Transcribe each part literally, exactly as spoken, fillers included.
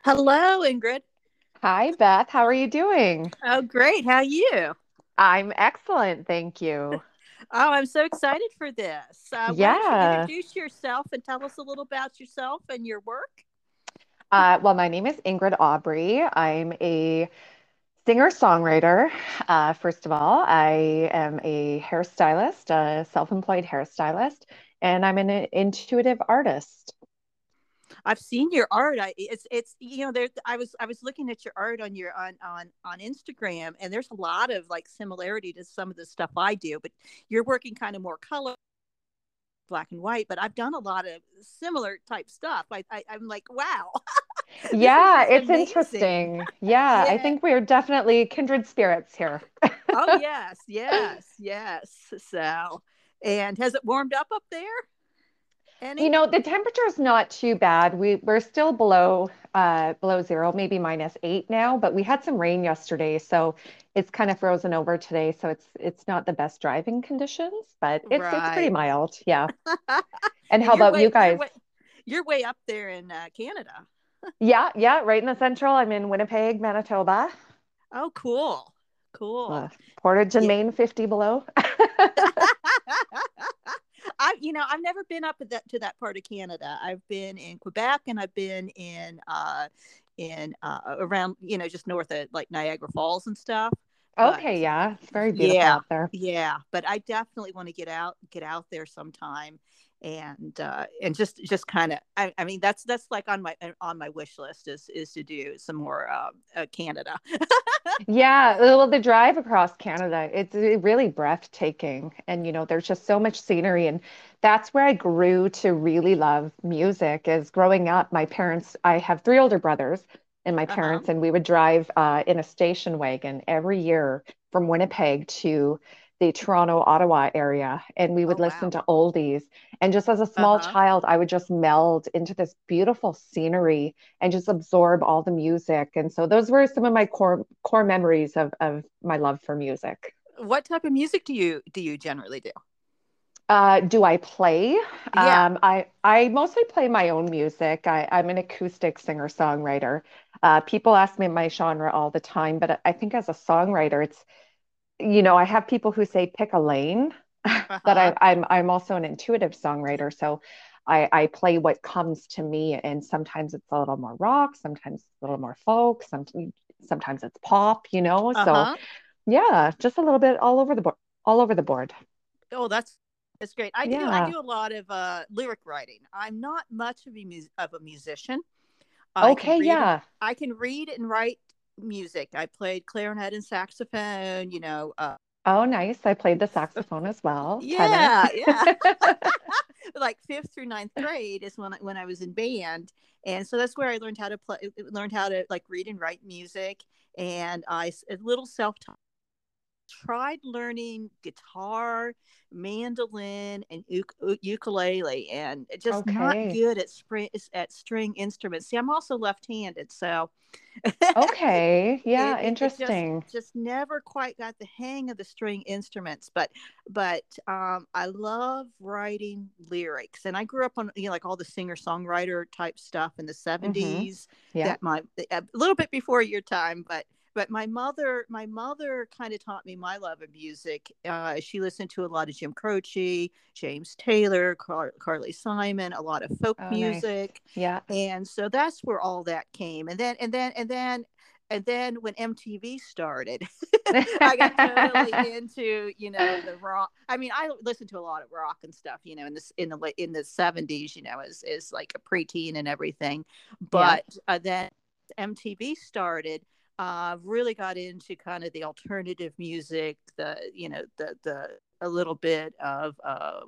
Hello, Ingrid. Hi, Beth. How are you doing? Oh, great. How are you? I'm excellent, thank you. Oh, I'm so excited for this. Uh, why don't you Yeah. introduce yourself and tell us a little about yourself and your work? Uh, well, my name is Ingrid Aubrey. I'm a singer-songwriter. Uh, first of all, I am a hairstylist, a self-employed hairstylist, and I'm an intuitive artist. I've seen your art. I it's it's you know there. I was I was looking at your art on your on on on Instagram, and there's a lot of like similarity to some of the stuff I do. But you're working kind of more color, black and white. But I've done a lot of similar type stuff. I, I I'm like, wow, this is Yeah, just it's amazing. interesting. Yeah, I Yeah. think we're definitely kindred spirits here. Oh yes, yes, yes. So, and has it warmed up up there any? You know, the temperature is not too bad. We we're still below uh below zero, maybe minus eight now, but we had some rain yesterday, so it's kind of frozen over today. So it's it's not the best driving conditions, but it's it's pretty Right. mild. Yeah. And And how you're about you way you're guys? way you're way up there in uh, Canada. Yeah, yeah, right in the central. I'm in Winnipeg, Manitoba. Oh, cool. Uh, Cool. Portage and Yeah. Maine, fifty below. I you know, I've never been up at that to that part of Canada. I've been in Quebec and I've been in uh in uh around, you know, just north of like Niagara Falls and stuff. But Okay, yeah, it's very beautiful yeah, up there. yeah, but I definitely want to get out get out there sometime and uh and just just kind of I, I mean that's that's like on my on my wish list is is to do some more uh, uh Canada. Yeah, well, the drive across Canada, it's uh, really breathtaking. And, you know, there's just so much scenery. And that's where I grew to really love music, is growing up. My parents, I have three older brothers and my Uh-huh. parents, and we would drive uh, in a station wagon every year from Winnipeg to the Toronto, Ottawa area. And we Oh would listen wow. to oldies. And just as a small Uh-huh. child, I would just meld into this beautiful scenery and just absorb all the music. And so those were some of my core core memories of of my love for music. What type of music do you do you generally do? Uh, do I play? Yeah. Um, I I mostly play my own music. I, I'm an acoustic singer-songwriter. Uh, people ask me my genre all the time, but I think as a songwriter, it's, you know, I have people who say pick a lane, but Uh-huh. I, I'm I'm also an intuitive songwriter, so I, I play what comes to me, and sometimes it's a little more rock, sometimes it's a little more folk, sometimes sometimes it's pop, you know. So Uh-huh. yeah, just a little bit all over the board, all over the board. Oh, that's that's great. I do I Yeah. do a lot of uh lyric writing. I'm not much of a mus- of a musician. I can Okay. read and Yeah. I can read and write music. I played clarinet and saxophone, you know, uh Oh, nice. I played the saxophone as well, tenor. yeah, yeah. Like fifth through ninth grade is when I, when I was in band, and so that's where I learned how to play, learned how to like read and write music, and I a little self tried learning guitar, mandolin, and uk- ukulele, and just not Okay. good at string at string instruments. See, I'm also left-handed, so Okay. it, Yeah. it it just Interesting. just never quite got the hang of the string instruments. But but um, I love writing lyrics, and I grew up on, you know, like all the singer songwriter type stuff in the Mm-hmm. seventies. Yeah. That my a little bit before your time, but but my mother my mother kind of taught me my love of music. Uh, she listened to a lot of Jim Croce, James Taylor, Car- Carly Simon, a lot of folk Oh, nice. music, Yeah. and so that's where all that came. And then and then and then and then when M T V started, I got totally into, you know, the rock. I mean, I listened to a lot of rock and stuff, you know, in this in the in the seventies, you know, as as like a preteen and everything. Yeah. But uh, then M T V started. Uh, really got into kind of the alternative music, the you know the the a little bit of uh,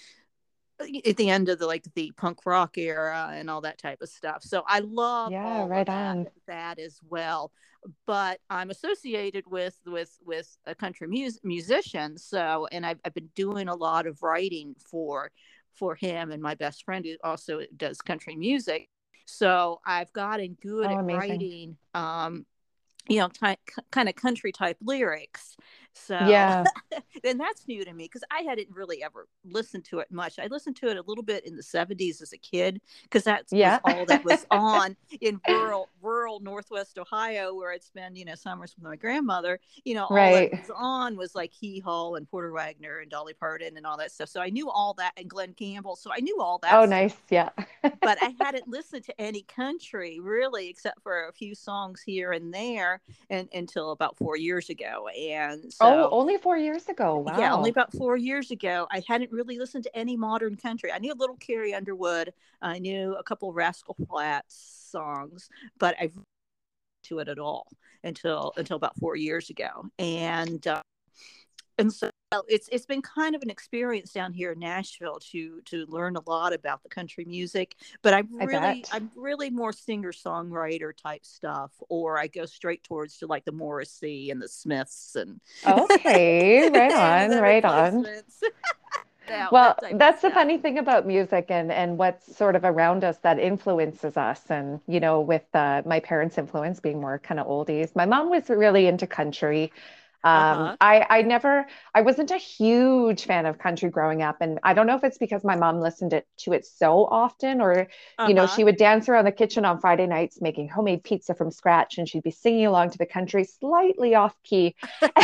at the end of the like the punk rock era and all that type of stuff. So I love Yeah, all of right that on. that as well. But I'm associated with with with a country mus- musician. So and I've, I've been doing a lot of writing for for him and my best friend who also does country music. So I've gotten good Oh, at amazing. writing um, you know, ty- kind of country type lyrics. So Yeah. then that's new to me because I hadn't really ever listened to it much. I listened to it a little bit in the seventies as a kid because that was Yeah. all that was on in rural rural Northwest Ohio where I'd spend, you know, summers with my grandmother. You know, all that Right. was on was like Hee Haw and Porter Wagner and Dolly Parton and all that stuff. So I knew all that, and Glenn Campbell. So I knew all that Oh, stuff, nice. Yeah. but I hadn't listened to any country really, except for a few songs here and there, and until about four years ago. And Oh, so, only four years ago. yeah, only Wow. about four years ago, I hadn't really listened to any modern country. I knew a little Carrie Underwood, I knew a couple Rascal Flatts songs, but I to it at all until until about four years ago, and uh, and so it's it's been kind of an experience down here in Nashville to to learn a lot about the country music. But I'm I really bet. I'm really more singer songwriter type stuff, or I go straight towards to like the Morrissey and the Smiths and Okay. Right and on. the Right on. Replacements, that Well, that type of that's the stuff. funny thing about music and and what's sort of around us that influences us. And you know, with uh, my parents' influence being more kind of oldies, my mom was really into country. Uh Um, huh. I I never I wasn't a huge fan of country growing up, and I don't know if it's because my mom listened it, to it so often, or Uh you know, huh. she would dance around the kitchen on Friday nights making homemade pizza from scratch, and she'd be singing along to the country slightly off key.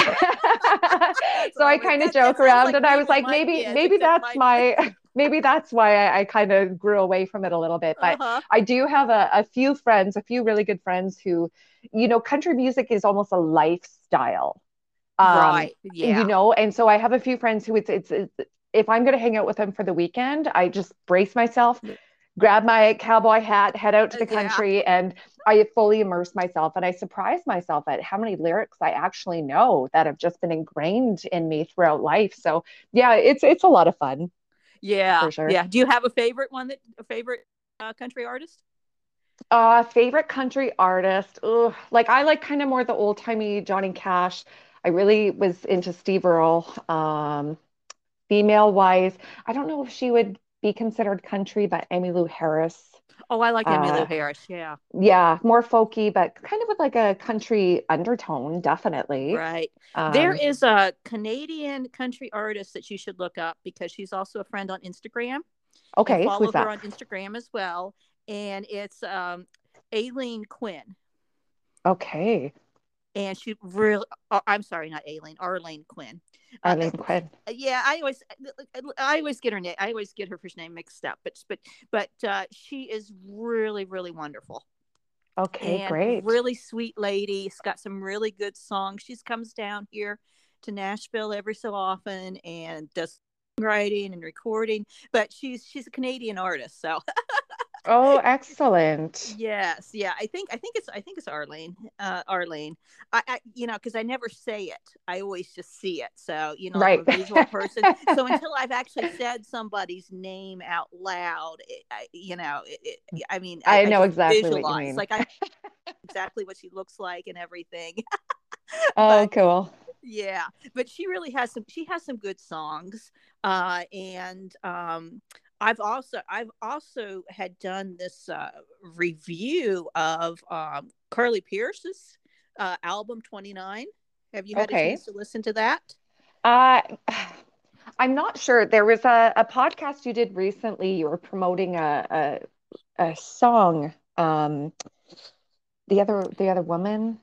That's So I always kind of that. That joke sounds around, like and I me was with like, my maybe kids, maybe except that's my. my maybe that's why I, I kind of grew away from it a little bit. Uh But huh. I do have a, a few friends, a few really good friends who, you know, country music is almost a lifestyle. Um, Right. you Yeah. know, and so I have a few friends who it's it's, it's if I'm going to hang out with them for the weekend, I just brace myself, grab my cowboy hat, head out to Uh, the yeah. country, and I fully immerse myself. And I surprise myself at how many lyrics I actually know that have just been ingrained in me throughout life. So yeah, it's it's a lot of fun Yeah. for sure. Yeah. Do you have a favorite one that a favorite uh, country artist? Uh, favorite country artist. Ugh, like I like kind of more the old timey Johnny Cash. I really was into Steve Earle. Um, female wise, I don't know if she would be considered country, but Emmylou Harris. Oh, I like Uh, Emmylou Harris. Yeah. yeah, more folky, but kind of with like a country undertone, definitely. Right. There Um, is a Canadian country artist that you should look up because she's also a friend on Instagram, and okay, who's follow her that? on Instagram as well. And it's um, Aileen Quinn. Okay, And she really, oh, I'm sorry, not Aileen, Arlene Quinn. Uh, Arlene Quinn. yeah, I always, I always get her name, I always get her first name mixed up, but, but, but uh, she is really, really wonderful Okay, and great. really sweet lady. She's got some really good songs. She comes down here to Nashville every so often and does writing and recording, but she's she's a Canadian artist, so Oh, excellent. yes, yeah. I think I think it's I think it's Arlene. Uh, Arlene. I, I you know because I never say it. I always just see it. So you know I'm a Right. visual person. So until I've actually said somebody's name out loud, it, I, you know, it, it, I mean, I, I I know just exactly what you visualize mean. like I know exactly what she looks like and everything. Oh, But cool. yeah, but she really has some she has some good songs. Uh and um I've also I've also had done this uh review of um Carly Pierce's uh album twenty-nine. Have you had a Okay. chance to listen to that? Uh, I'm not sure. There was a, a podcast you did recently. You were promoting a a, a song. Um, the other the other woman.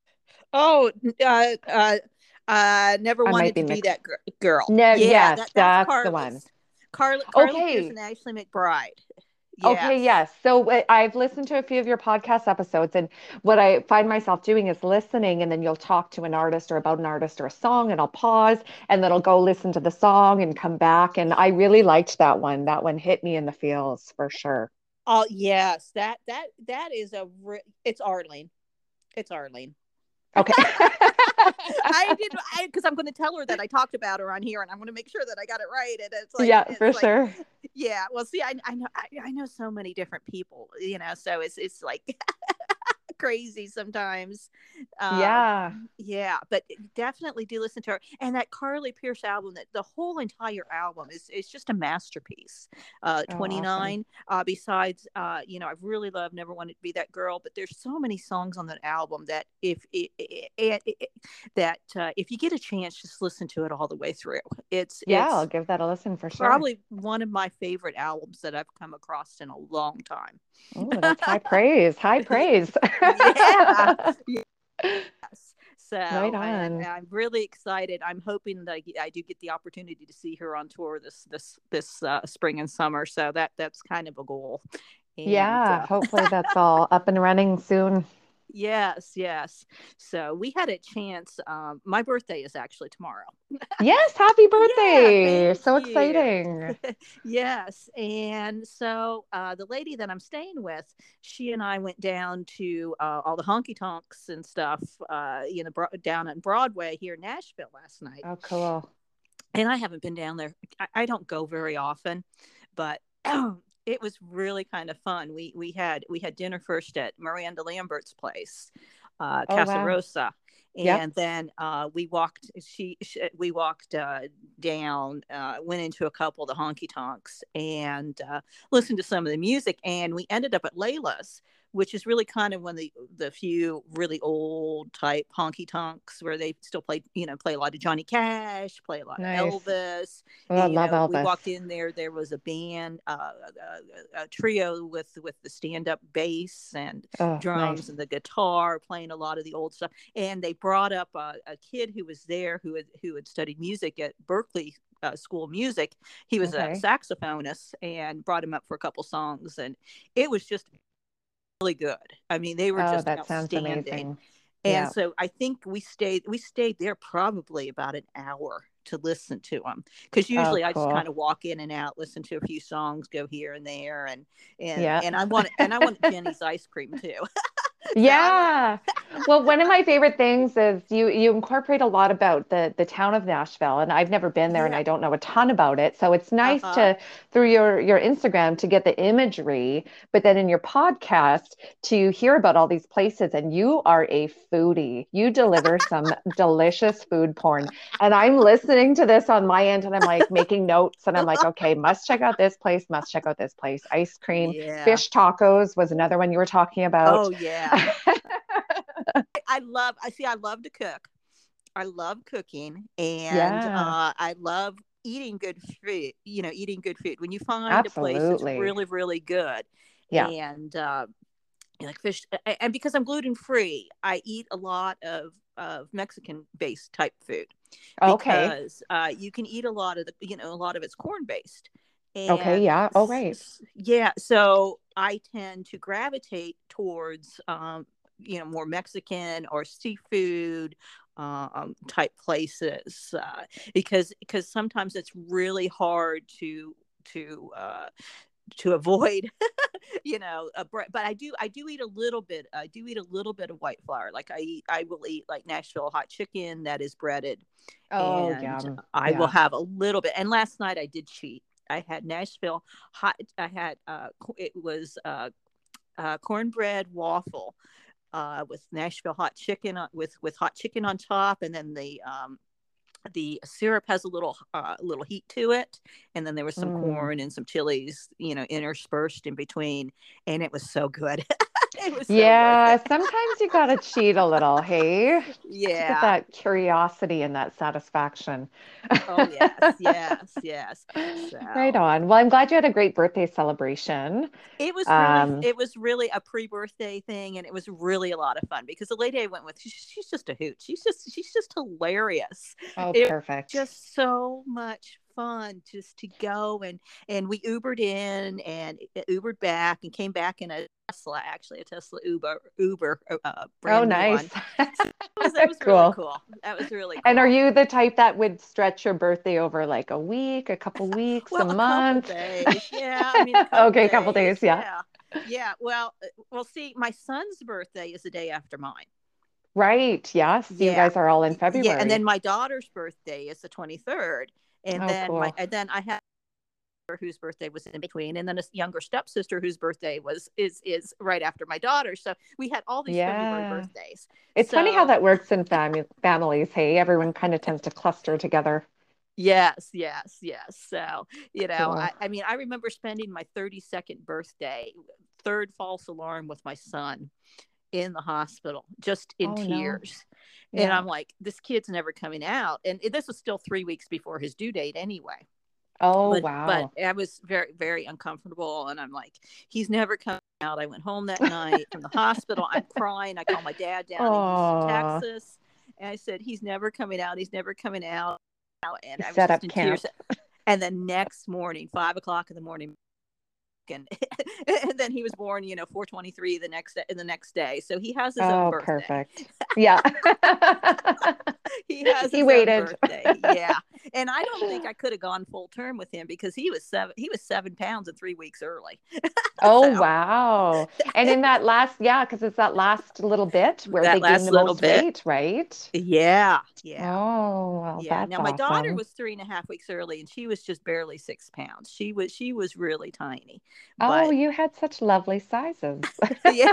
Oh, uh uh uh never I might wanted be to be mixed. that gr- girl. No, Yeah, yes, that that's that's the one. Carly's. Carly Carly Pierce Okay. and Ashley McBride. Okay, Yes. yes. So what- I've listened to a few of your podcast episodes, and what I find myself doing is listening, and then you'll talk to an artist or about an artist or a song, and I'll pause, and then I'll go listen to the song and come back. And I really liked that one. That one hit me in the feels for sure. Oh yes, that that that is a re- it's Arlene. It's Arlene. Okay. I did I because I'm going to tell her that I talked about her on here, and I'm going to make sure that I got it right. And it's like Yeah, it's for like sure. yeah. Well, see, I I know I, I know so many different people, you know. So it's it's like crazy sometimes. Um, Yeah. yeah, but definitely do listen to her. And that Carly Pierce album, that the whole entire album is is just a masterpiece. Uh, Oh, awesome. twenty-nine. Uh, besides, uh, you know, I really love Never Wanted to Be That Girl, but there's so many songs on that album that if it, it, it, it that uh, if you get a chance, just listen to it all the way through. It's Yeah, I'll it's give that a listen for sure. probably one of my favorite albums that I've come across in a long time. Oh, that's high praise. High praise. Yeah. Yes. Right So, and, on. and I'm really excited. I'm hoping that I, I do get the opportunity to see her on tour this this this uh, spring and summer. So that that's kind of a goal. And Yeah, uh, hopefully that's all up and running soon. yes, yes. So we had a chance. Um, my birthday is actually tomorrow. Yes, happy Yeah, birthday. thank So you. exciting. Yes. And so uh, the lady that I'm staying with, she and I went down to uh, all the honky tonks and stuff, uh, you know, bro- down on Broadway here in Nashville last night. Oh, cool. And I haven't been down there. I, I don't go very often, but it was really kind of fun. We we had we had dinner first at Miranda Lambert's place, uh, Oh, Casa wow. Rosa, Yep. and then uh, we walked. She, she we walked uh, down, uh, went into a couple of the honky tonks, and uh, listened to some of the music. And we ended up at Layla's, which is really kind of one of the the few really old type honky tonks where they still play, you know, play a lot of Johnny Cash, play a lot of Nice. Elvis. Oh, I You love know, we Elvis. walked in there. There was a band, uh, a, a trio with with the stand up bass and Oh, drums nice. and the guitar, playing a lot of the old stuff. And they brought up a, a kid who was there who had who had studied music at Berkeley uh, School of Music. He was a Okay. saxophonist, and brought him up for a couple songs, and it was just really good. I mean, they were Oh, just that sounds outstanding. amazing. And Yeah. so I think we stayed we stayed there probably about an hour to listen to them, because Oh, usually I just cool. kind of walk in and out, listen to a few songs, go here and there, and and Yeah. and I want and I want Jenny's ice cream too. So I was Yeah. Well, one of my favorite things is you you incorporate a lot about the the town of Nashville, and I've never been there and yeah, I don't know a ton about it. So it's nice uh-huh. to through your your Instagram to get the imagery, but then in your podcast to hear about all these places, and you are a foodie. You deliver some delicious food porn. And I'm listening to this on my end and I'm like making notes and I'm like, okay, must check out this place, must check out this place. Ice cream, Yeah. fish tacos was another one you were talking about. Oh yeah. I love I see I love to cook. I love cooking, and Yeah, uh, I love eating good food. You know, eating good food. When you find a place that's absolutely. really, really good, Yeah. and uh, like fish, and because I'm gluten free, I eat a lot of of Mexican based type food, Okay. because uh, you can eat a lot of the, you know, a lot of it's corn based, Okay. and Yeah. Oh, right. yeah, so I tend to gravitate towards um, you know, more Mexican or seafood um, type places, uh, because because sometimes it's really hard to to uh, to avoid, you know, a bre- but I do I do eat a little bit. I do eat a little bit of white flour. Like I eat, I will eat like Nashville hot chicken that is breaded, Oh, and yum. I will Yeah. have a little bit. And last night I did cheat. I had Nashville hot. I had uh, it was uh, uh, cornbread waffle uh, with Nashville hot chicken on, with with hot chicken on top, and then the um, the syrup has a little uh, little heat to it, and then there was some Mm. corn and some chilies, you know, interspersed in between, and it was so good. It was so worth Yeah. it. Sometimes you gotta cheat a little, hey, to get Yeah. that curiosity and that satisfaction. Oh yes, yes, yes. Right So on. Well, I'm glad you had a great birthday celebration. it was really Um, it was really a pre-birthday thing, and it was really a lot of fun, because the lady I went with, she's, she's just a hoot. She's just she's just hilarious. oh, It was perfect. just so much fun just to go, and and we Ubered in and Ubered back and came back in a Tesla, actually a Tesla Uber Uber uh, Oh, brand new nice. one. So that was that was really Cool. cool. That was really And are cool. you the type that would stretch your birthday over like a week, a couple weeks, a Well, a couple month? days. Yeah, I mean a couple Okay, a couple days. days. Yeah. Yeah. Yeah. Well, uh, well, see, my son's birthday is the day after mine. Right. Yes. You Yeah. guys are all in Yeah, and then February. my daughter's birthday is the twenty-third. And Oh, then my cool. and then I have whose birthday was in between, and then a younger stepsister whose birthday was is is right after my daughter. So we had all these February Yeah. birthdays. It's funny how So that works in fam families. Hey, everyone kind of tends to cluster together. yes, yes, yes. So, you know, Cool. I, I mean, I remember spending my thirty-second birthday, third false alarm with my son in the hospital, just in Oh no. tears. And Yeah. I'm like, this kid's never coming out. And this was still three weeks before his due date anyway. Oh But but wow. I was very, very uncomfortable. And I'm like, he's never coming out. I went home that night from the hospital. I'm crying. I called my dad down in Houston, Oh, Texas. And I said, he's never coming out. He's never coming out. And I was set just up in tears. camp. And the next morning, five o'clock in the morning, and, and then he was born, you know, four twenty-three the next the next day. So he has his own Oh, birthday. perfect. Yeah. He has He his own waited. birthday. Yeah. And I don't think I could have gone full term with him because he was seven he was seven pounds and three weeks early. Oh, So wow. And in that last, yeah, because it's that last little bit where that they gain last the little most bit. weight, right? Yeah. Yeah. Oh, well, Yeah. that's Now my daughter awesome. was three and a half weeks early and she was just barely six pounds. She was she was really tiny. Oh, But you had such lovely sizes. yeah.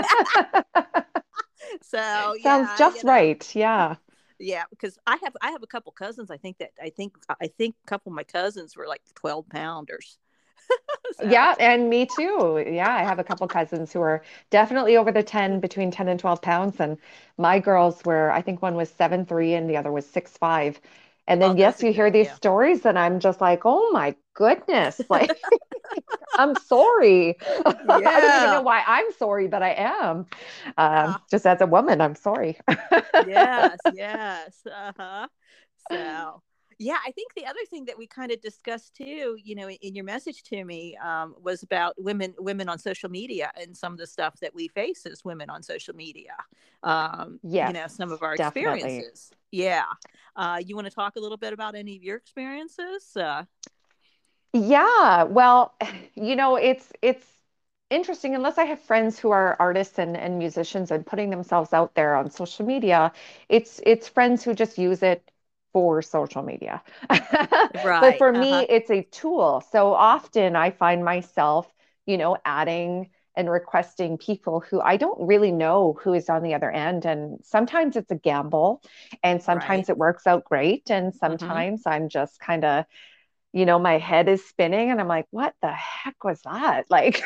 So Sounds yeah, just you know, right. Yeah. yeah, because I have I have a couple cousins. I think that I think I think a couple of my cousins were like twelve pounders. So Yeah, and me too. Yeah, I have a couple cousins who are definitely over the ten, between ten and twelve pounds. And my girls were, I think one was seven three and the other was six five. And oh, then, those yes, are you hear good. these Yeah. stories, and I'm just like, oh my goodness. Like, I'm sorry. I don't even know Yeah. why I'm sorry, but I am. Um, Yeah. just as a woman, I'm sorry. Yes. Yes. Uh-huh. So yeah, I think the other thing that we kind of discussed too, you know, in your message to me, um, was about women women on social media and some of the stuff that we face as women on social media. Um, you Yes, know, some of our definitely. experiences. Yeah. Uh, you want to talk a little bit about any of your experiences? Uh, Yeah, well, you know, it's it's interesting unless I have friends who are artists and, and musicians and putting themselves out there on social media, it's it's friends who just use it for social media. But right. for me, Uh-huh. it's a tool. So often I find myself, you know, adding and requesting people who I don't really know who is on the other end. And sometimes it's a gamble, and Right. sometimes it works out great. And Mm-hmm. sometimes I'm just kind of, you know, my head is spinning and I'm like, what the heck was that? Like,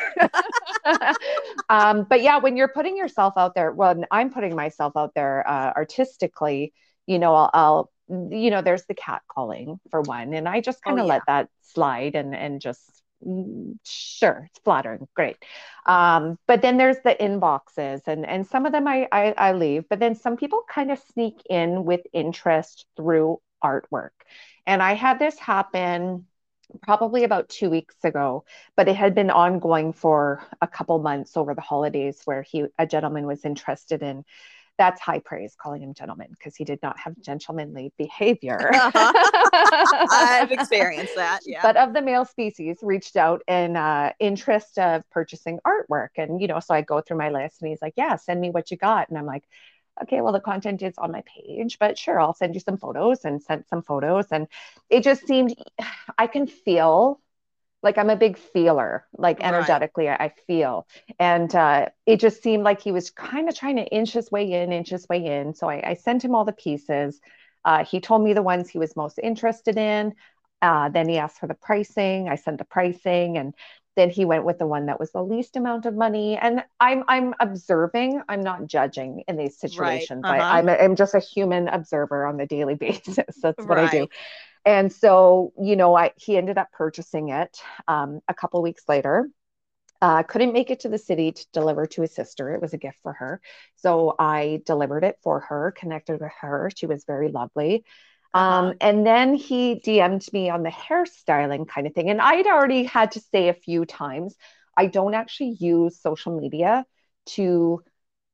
um, but yeah, when you're putting yourself out there, well, I'm putting myself out there uh, artistically, you know, I'll, I'll, you know, there's the cat calling for one, and I just Oh kind of yeah. let that slide and and just mm, sure, it's flattering, great. Um, but then there's the inboxes, and and some of them I, I I leave, but then some people kind of sneak in with interest through artwork. And I had this happen probably about two weeks ago, but it had been ongoing for a couple months over the holidays where he a gentleman was interested in, that's high praise calling him gentleman because he did not have gentlemanly behavior. Uh-huh. I've experienced that. Yeah. But of the male species reached out in uh, interest of purchasing artwork. And, you know, so I go through my list and he's like, yeah, send me what you got. And I'm like, okay, well, the content is on my page, but sure, I'll send you some photos, and sent some photos. And it just seemed, I can feel like I'm a big feeler, like Right. energetically, I feel. And uh, it just seemed like he was kind of trying to inch his way in, inch his way in. So I, I sent him all the pieces. Uh, he told me the ones he was most interested in. Uh, then he asked for the pricing. I sent the pricing, and then he went with the one that was the least amount of money. And I'm I'm observing. I'm not judging in these Right. situations. I, Uh-huh. I'm a, I'm just a human observer on the daily basis. That's what I do. Right. And so, you know, I he ended up purchasing it um, a couple weeks later. Uh, couldn't make it to the city to deliver to his sister. It was a gift for her. So I delivered it for her, connected with her. She was very lovely. Uh-huh. Um, and then he D M'd me on the hairstyling kind of thing. And I'd already had to say a few times, I don't actually use social media to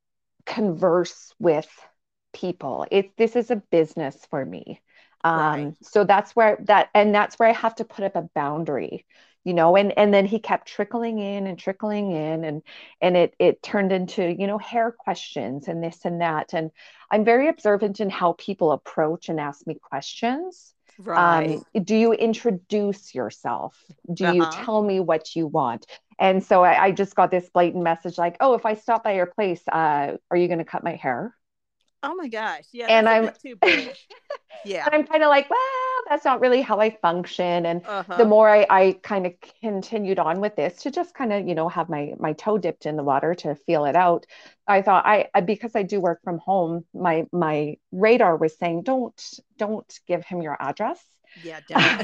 converse with people. It this is a business for me. Right. Um, so that's where that and that's where I have to put up a boundary, you know, and and then he kept trickling in and trickling in, and and it it turned into, you know, hair questions and this and that. And I'm very observant in how people approach and ask me questions. Right. Um, do you introduce yourself? Do you Uh-huh. tell me what you want? And so I, I just got this blatant message like, oh, if I stop by your place, uh, are you going to cut my hair? Oh my gosh. Yeah, And that's a I'm bit too bold. Yeah. And I'm kind of like, well, that's not really how I function. And the Uh-huh. more I, I kind of continued on with this to just kind of, you know, have my my toe dipped in the water to feel it out, I thought I, I because I do work from home, my my radar was saying, don't don't give him your address. Yeah, don't.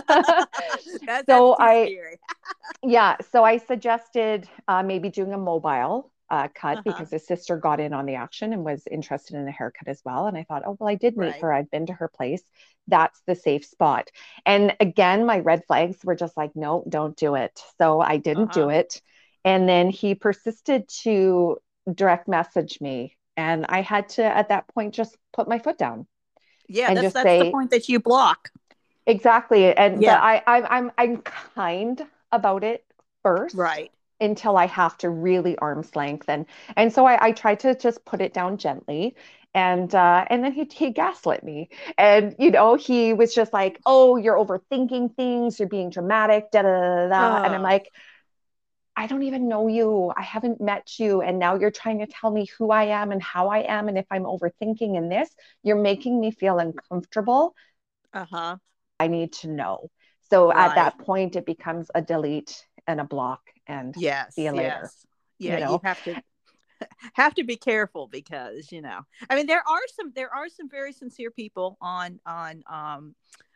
that that's So too I scary. yeah, so I suggested uh, maybe doing a mobile uh, cut Uh-huh. because his sister got in on the action and was interested in a haircut as well. And I thought, oh, well, I did meet Right. her. I've been to her place. That's the safe spot. And again, my red flags were just like, no, don't do it. So I didn't do Uh-huh. it. And then he persisted to direct message me. And I had to, at that point, just put my foot down Yeah, and that's just that's the say, point that you block. exactly. And but Yeah. I, I I'm I'm kind about it first Right. until I have to really arm's length. And and so I, I tried to just put it down gently. And uh, and then he he gaslit me. And you know, he was just like, oh, you're overthinking things, you're being dramatic, da da da da. And I'm Oh, like, I don't even know you. I haven't met you. And now you're trying to tell me who I am and how I am. And if I'm overthinking in this, you're making me feel uncomfortable. uh-huh. I need to know. So at Right. that point, it becomes a delete and a block and see Yes, you later, yes. Yeah, you you know? have to have to be careful because, you know. I mean, there are some there are some very sincere people on on um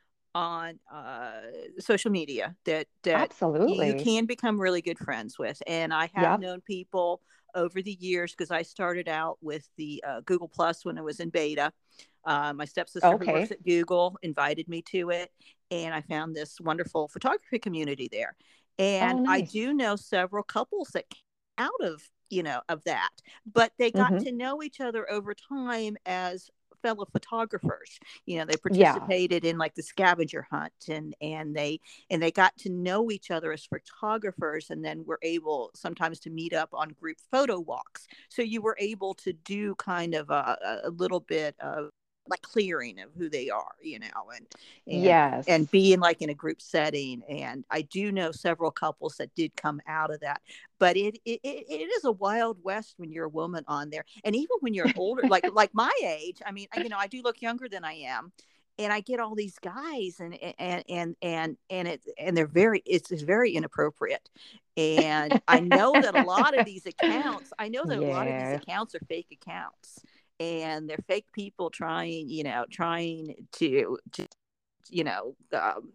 on uh social media that that you Absolutely. can become really good friends with. And I have Yep. known people over the years because I started out with the uh, Google Plus when it was in beta. Uh, my stepsister who works Okay. at Google invited me to it, and I found this wonderful photography community there. Oh, And I nice. do know several couples that came out of you know of that, but they got Hmm. to know each other over time as fellow photographers. You know, they Yeah. participated in like the scavenger hunt, and and they and they got to know each other as photographers, and then were able sometimes to meet up on group photo walks. So you were able to do kind of a, a little bit of like clearing of who they are, you know, and and Yes. and being like in a group setting. And I do know several couples that did come out of that. But it it, it is a wild west when you're a woman on there, and even when you're older, like like my age. I mean, you know, I do look younger than I am, and I get all these guys, and and and and and it and they're very it's, it's very inappropriate. And I know that a lot of these accounts, I know that a lot of these Yeah. accounts are fake accounts, and they're fake people trying, you know, trying to to you know um,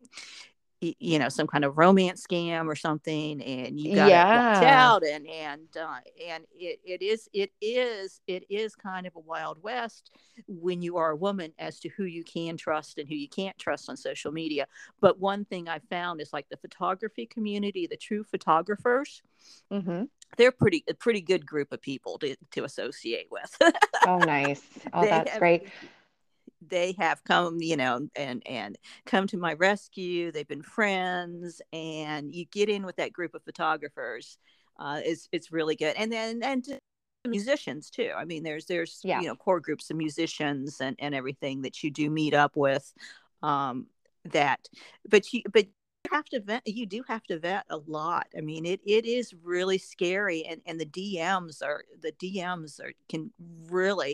you know some kind of romance scam or something, and you got to watch Yeah. out. and and uh, and it, it is it is it is kind of a wild west when you are a woman as to who you can trust and who you can't trust on social media. But one thing I found is like the photography community, the true photographers, Hmm. they're pretty a pretty good group of people to, to associate with. Oh, nice. Oh, they that's have great. they have come, you know, and and come to my rescue. They've been friends, and you get in with that group of photographers. Uh, it's it's really good. And then and musicians too. I mean, there's there's Yeah. you know core groups of musicians and and everything that you do meet up with. Um, that, but you but you have to vet. You do have to vet a lot. I mean, it it is really scary, and and the D Ms are the D Ms are can really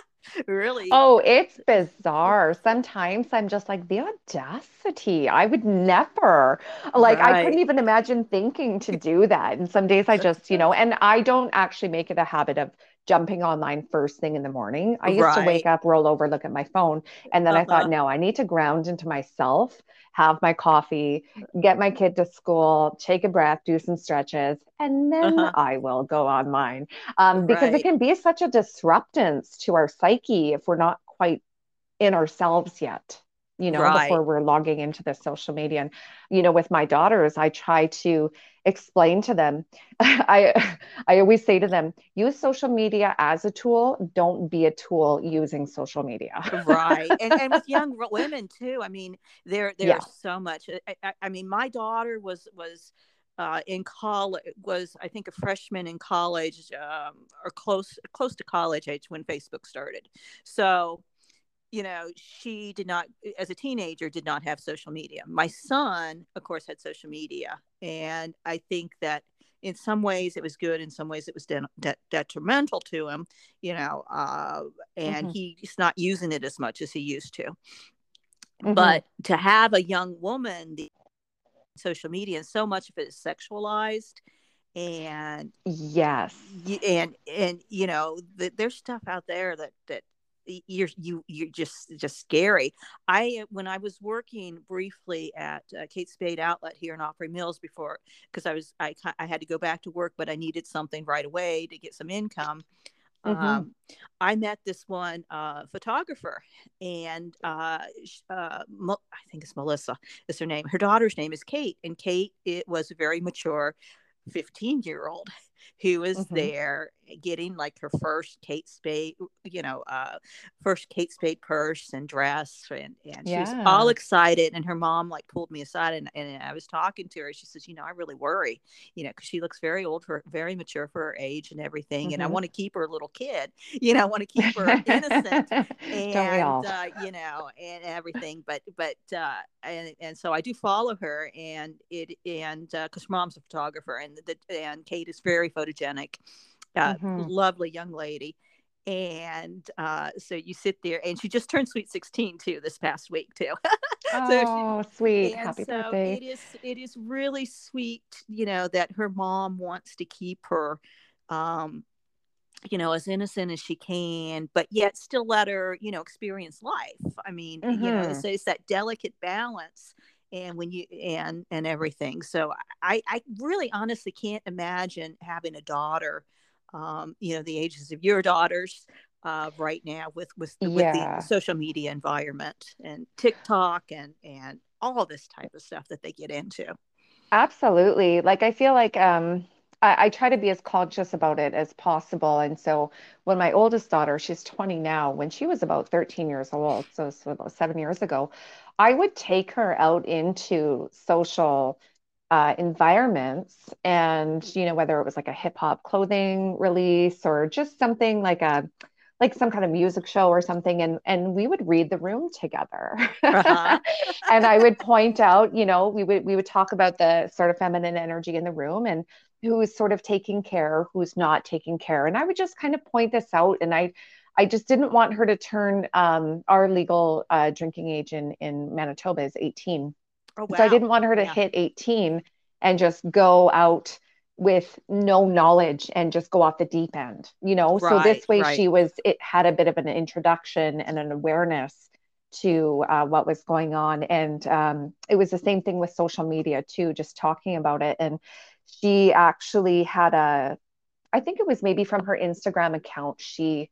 really. Oh, it's bizarre. Sometimes I'm just like, the audacity. I would never. Like, I couldn't Right. even imagine thinking to do that. And some days I just, you know, and I don't actually make it a habit of jumping online first thing in the morning. I used to wake Right. up, roll over, look at my phone. And then I thought, Uh-huh. no, I need to ground into myself, have my coffee, get my kid to school, take a breath, do some stretches, and then Uh-huh. I will go online um, because it Right. can be such a disruptance to our psyche if we're not quite in ourselves yet, you know, Right. before we're logging into the social media. And, you know, with my daughters, I try to explain to them, I, I always say to them, use social media as a tool. Don't be a tool using social media. Right. And and with young women too. I mean, there Yeah. there's so much. I, I, I mean, my daughter was was uh, in college, was I think a freshman in college, um, or close close to college age when Facebook started. So you know, she did not, as a teenager, did not have social media. My son, of course, had social media. And I think that in some ways it was good, in some ways it was de- de- detrimental to him, you know, uh, and Hmm. he's not using it as much as he used to. Hmm. But to have a young woman, the social media, and so much of it is sexualized, and Yes. and and you know, the, there's stuff out there that that you're you you're just just scary. I when I was working briefly at uh, Kate Spade Outlet here in Opry Mills before, because I was I I had to go back to work, but I needed something right away to get some income. Hmm. um, I met this one uh, photographer, and uh, uh, I think it's Melissa is her name. Her daughter's name is Kate, and Kate, it was a very mature fifteen year old who was Hmm. there getting like her first Kate Spade, you know, uh, first Kate Spade purse and dress. And, and she was all Yeah. excited. And her mom like pulled me aside, and, and I was talking to her. She says, you know, I really worry, you know, because she looks very old for very mature for her age and everything. And I Hmm. want to keep her a little kid, you know, I want to keep her innocent, Don't we and all? uh, you know, and everything. But but uh, and and so I do follow her, and it and because uh, mom's a photographer, and the and Kate is very photogenic, uh, Hmm. lovely young lady. And uh, so you sit there, and she just turned sweet sixteen too this past week too. so she, Oh, sweet. and Happy so birthday. it is it is really sweet, you know, that her mom wants to keep her um you know, as innocent as she can, but yet still let her, you know, experience life. I mean, you know, Hmm. it's, it's that delicate balance, and when you and and everything. So I I really honestly can't imagine having a daughter, um, you know, the ages of your daughters. Uh, right now with with the with the Yeah. social media environment and TikTok and and all this type of stuff that they get into. Absolutely. Like I feel like um I, I try to be as conscious about it as possible. And so when my oldest daughter, she's twenty now, when she was about thirteen years old, so, so about seven years ago, I would take her out into social uh, environments and, you know, whether it was like a hip hop clothing release or just something like a like some kind of music show or something, and and we would read the room together. Uh huh. And I would point out, you know, we would we would talk about the sort of feminine energy in the room and who's sort of taking care, who's not taking care. And I would just kind of point this out. And I I just didn't want her to turn um, our legal uh, drinking age in, in Manitoba is eighteen. Oh So I wow. didn't want her to Yeah. hit eighteen and just go out with no knowledge and just go off the deep end, you know? So Right. this way Right. she was, it had a bit of an introduction and an awareness to uh, what was going on. And um, it was the same thing with social media too, just talking about it. And she actually had a, I think it was maybe from her Instagram account, she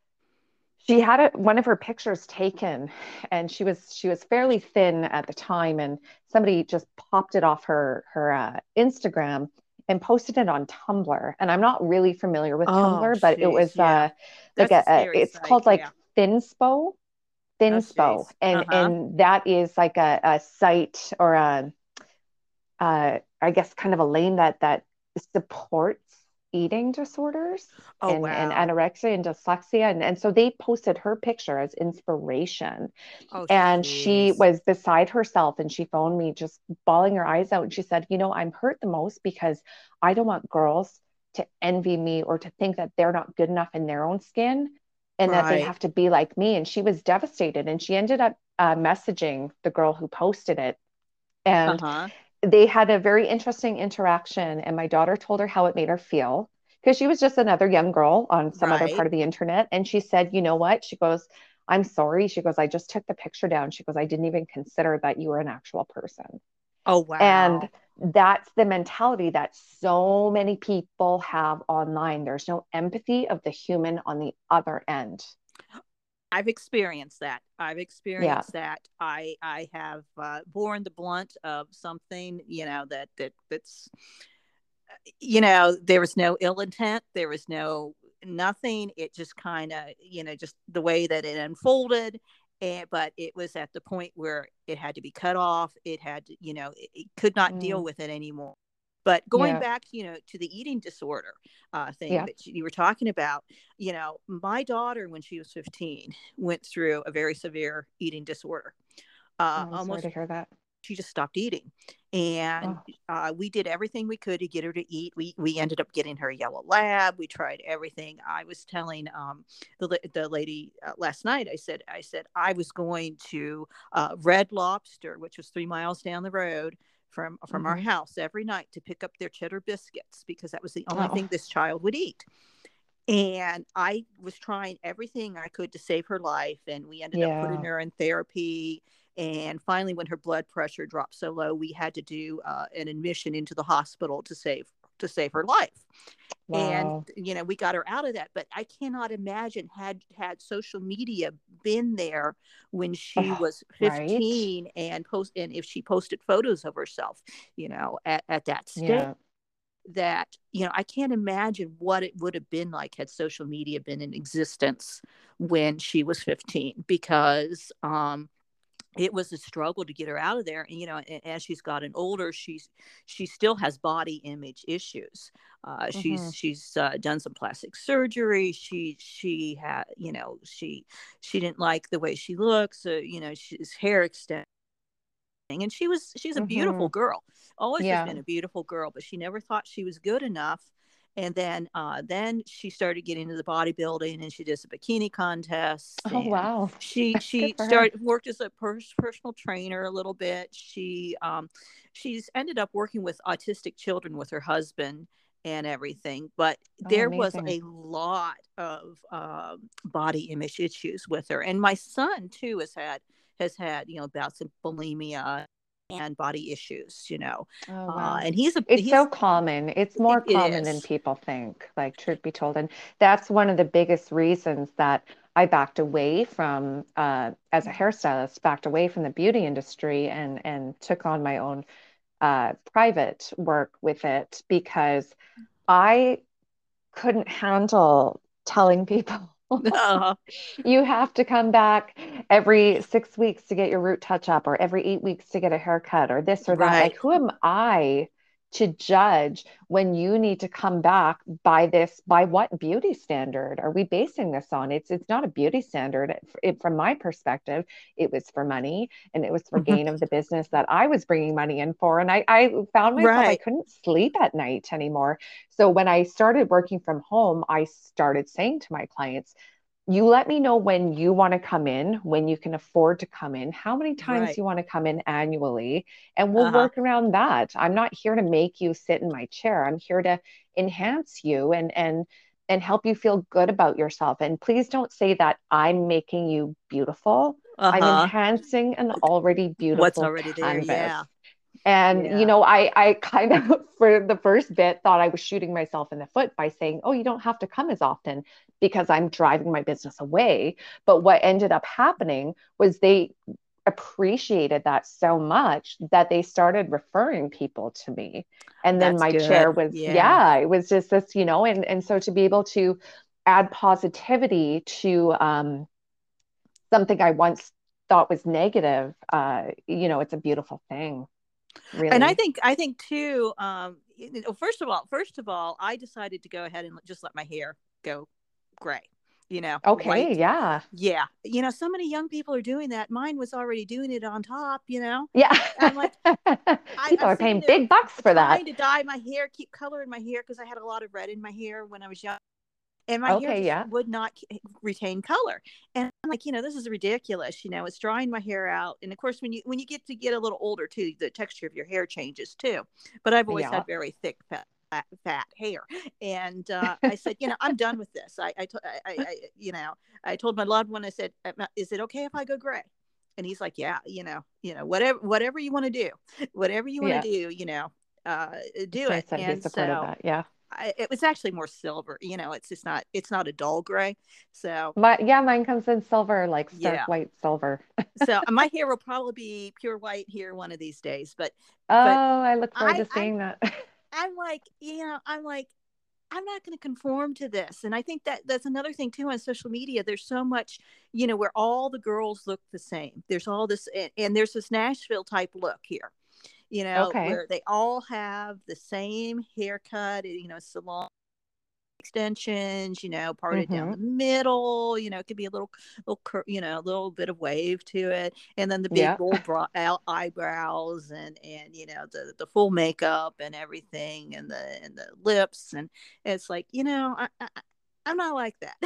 she had a, one of her pictures taken and she was she was fairly thin at the time, and somebody just popped it off her her uh, Instagram and posted it on Tumblr. And I'm not really familiar with Oh, Tumblr, but it jeez. was Yeah. uh like That's a a, a scary it's sight. called like Yeah. Thinspo. Oh, Thinspo. jeez. and Uh-huh. and that is like a, a site or a uh, I guess kind of a lane that that supports eating disorders Oh, and, and wow. anorexia and dyslexia. And, and so they posted her picture as inspiration. Oh, And she jeez. was beside herself and she phoned me just bawling her eyes out. And she said, you know, I'm hurt the most because I don't want girls to envy me or to think that they're not good enough in their own skin and that they Right. have to be like me. And she was devastated. And she ended up uh, messaging the girl who posted it. And Uh-huh. they had a very interesting interaction, and my daughter told her how it made her feel because she was just another young girl on some other Right. part of the internet. And she said, you know what? She goes, I'm sorry. She goes, I just took the picture down. She goes, I didn't even consider that you were an actual person. Oh, And wow. that's the mentality that so many people have online. There's no empathy of the human on the other end. I've experienced that. I've Yeah. experienced that. I I have uh, borne the blunt of something, you know, that that that's, you know, there was no ill intent. There was no nothing. It just kind of, you know, just the way that it unfolded. And, but it was at the point where it had to be cut off. It had to, you know, it, it could not deal Mm, with it anymore. But going Yeah. back, you know, to the eating disorder uh, thing Yeah. that you were talking about, you know, my daughter, when she was fifteen, went through a very severe eating disorder. Oh, Uh, I'm sorry almost to hear that. she just stopped eating, and Oh. uh, we did everything we could to get her to eat. We we ended up getting her a yellow lab. We tried everything. I was telling um, the, the lady uh, last night, i said i said I was going to uh, Red Lobster, which was three miles down the road from from our Hmm. house, every night to pick up their cheddar biscuits, because that was the only Oh. thing this child would eat. And I was trying everything I could to save her life. And we ended up putting Yeah. her in therapy. And finally, when her blood pressure dropped so low, we had to do uh, an admission into the hospital to save to save her life. And Wow. you know, we got her out of that. But I cannot imagine, had had social media been there when she Oh, was right. fifteen, and post and if she posted photos of herself, you know, at, at that stage, Yeah. that, you know, I can't imagine what it would have been like had social media been in existence when she was fifteen, because um it was a struggle to get her out of there. And you know, as she's gotten older, she's she still has body image issues. uh Hmm. she's she's uh, done some plastic surgery. She she had, you know, she she didn't like the way she looks. So, you know, she's hair extension, and she was she's a beautiful Hmm. girl, always has Yeah. been a beautiful girl, but she never thought she was good enough. And then uh then she started getting into the bodybuilding, and she did some bikini contests. Oh, And wow. she Good she for her. started worked as a pers- personal trainer a little bit. She um she's ended up working with autistic children with her husband and everything. But Oh, there was amazing. a lot of um, body image issues with her. And my son too has had has had, you know, bouts of bulimia and body issues, you know. Oh, Uh, wow. and he's a It's so he's common. It's it, more it common than is. people think, like truth be told. And that's one of the biggest reasons that I backed away from, uh, as a hairstylist, backed away from the beauty industry and and took on my own uh, private work with it because I couldn't handle telling people Uh, you have to come back every six weeks to get your root touch up, or every eight weeks to get a haircut, or this or that. right. Like, who am I to judge when you need to come back by this? By what beauty standard are we basing this on? It's it's not a beauty standard. It, it, from my perspective, it was for money, and it was for gain of the business that I was bringing money in for. And I, I found myself, I Right. couldn't sleep at night anymore. So when I started working from home, I started saying to my clients, you let me know when you want to come in, when you can afford to come in, how many times Right. you want to come in annually, and we'll Uh-huh. work around that. I'm not here to make you sit in my chair. I'm here to enhance you and and and help you feel good about yourself. And please don't say that I'm making you beautiful. I'm Uh-huh. enhancing an already What's beautiful already there? canvas. Yeah. And, you Yeah. know, I, I kind of, for the first bit, thought I was shooting myself in the foot by saying, oh, you don't have to come as often because I'm driving my business away. But what ended up happening was they appreciated that so much that they started referring people to me. And then That's my chair good. was, Yeah. yeah, it was just this, you know, and, and so to be able to add positivity to um, something I once thought was negative, uh, you know, it's a beautiful thing, And I really. think I think too, um, you know, first of all, first of all, I decided to go ahead and just let my hair go gray, you know, Okay, white. yeah. Yeah. You know, so many young people are doing that. Mine was already doing it on top, you know. Yeah. I'm like, I, People I'm are sitting paying there big bucks for trying that. to dye my hair, keep color in my hair, because I had a lot of red in my hair when I was young, and my hair Okay, just yeah. would not retain color. And I'm like, you know, this is ridiculous. You know, it's drying my hair out. And of course, when you when you get to get a little older too, the texture of your hair changes too. But I've always Yeah. had very thick fat fat, fat hair. And uh, I said, you know, I'm done with this. I, I, I, I, you know, I told my loved one, I said, is it okay if I go gray? And he's like, yeah, you know, you know, whatever, whatever you want to do, whatever you want to Yeah. do, you know, uh, It's do nice it. that he And supported so that. Yeah. I, it was actually more silver. You know, it's just not it's not a dull gray. So My yeah, mine comes in silver, like stark yeah. white silver. So my hair will probably be pure white here one of these days. But Oh, but I look forward I to I'm seeing that. I'm like, you know, I'm like, I'm not going to conform to this. And I think that that's another thing too on social media. There's so much, you know, where all the girls look the same. There's all this, and, and there's this Nashville type look here. you know, Okay. where they all have the same haircut, you know, salon extensions, you know, parted down Mm-hmm. the middle. You know, it could be a little, little, you know, a little bit of wave to it, and then the big Yeah. gold brow, eyebrows, and and you know the the full makeup and everything, and the and the lips, and it's like, you know, I, I I'm not like that.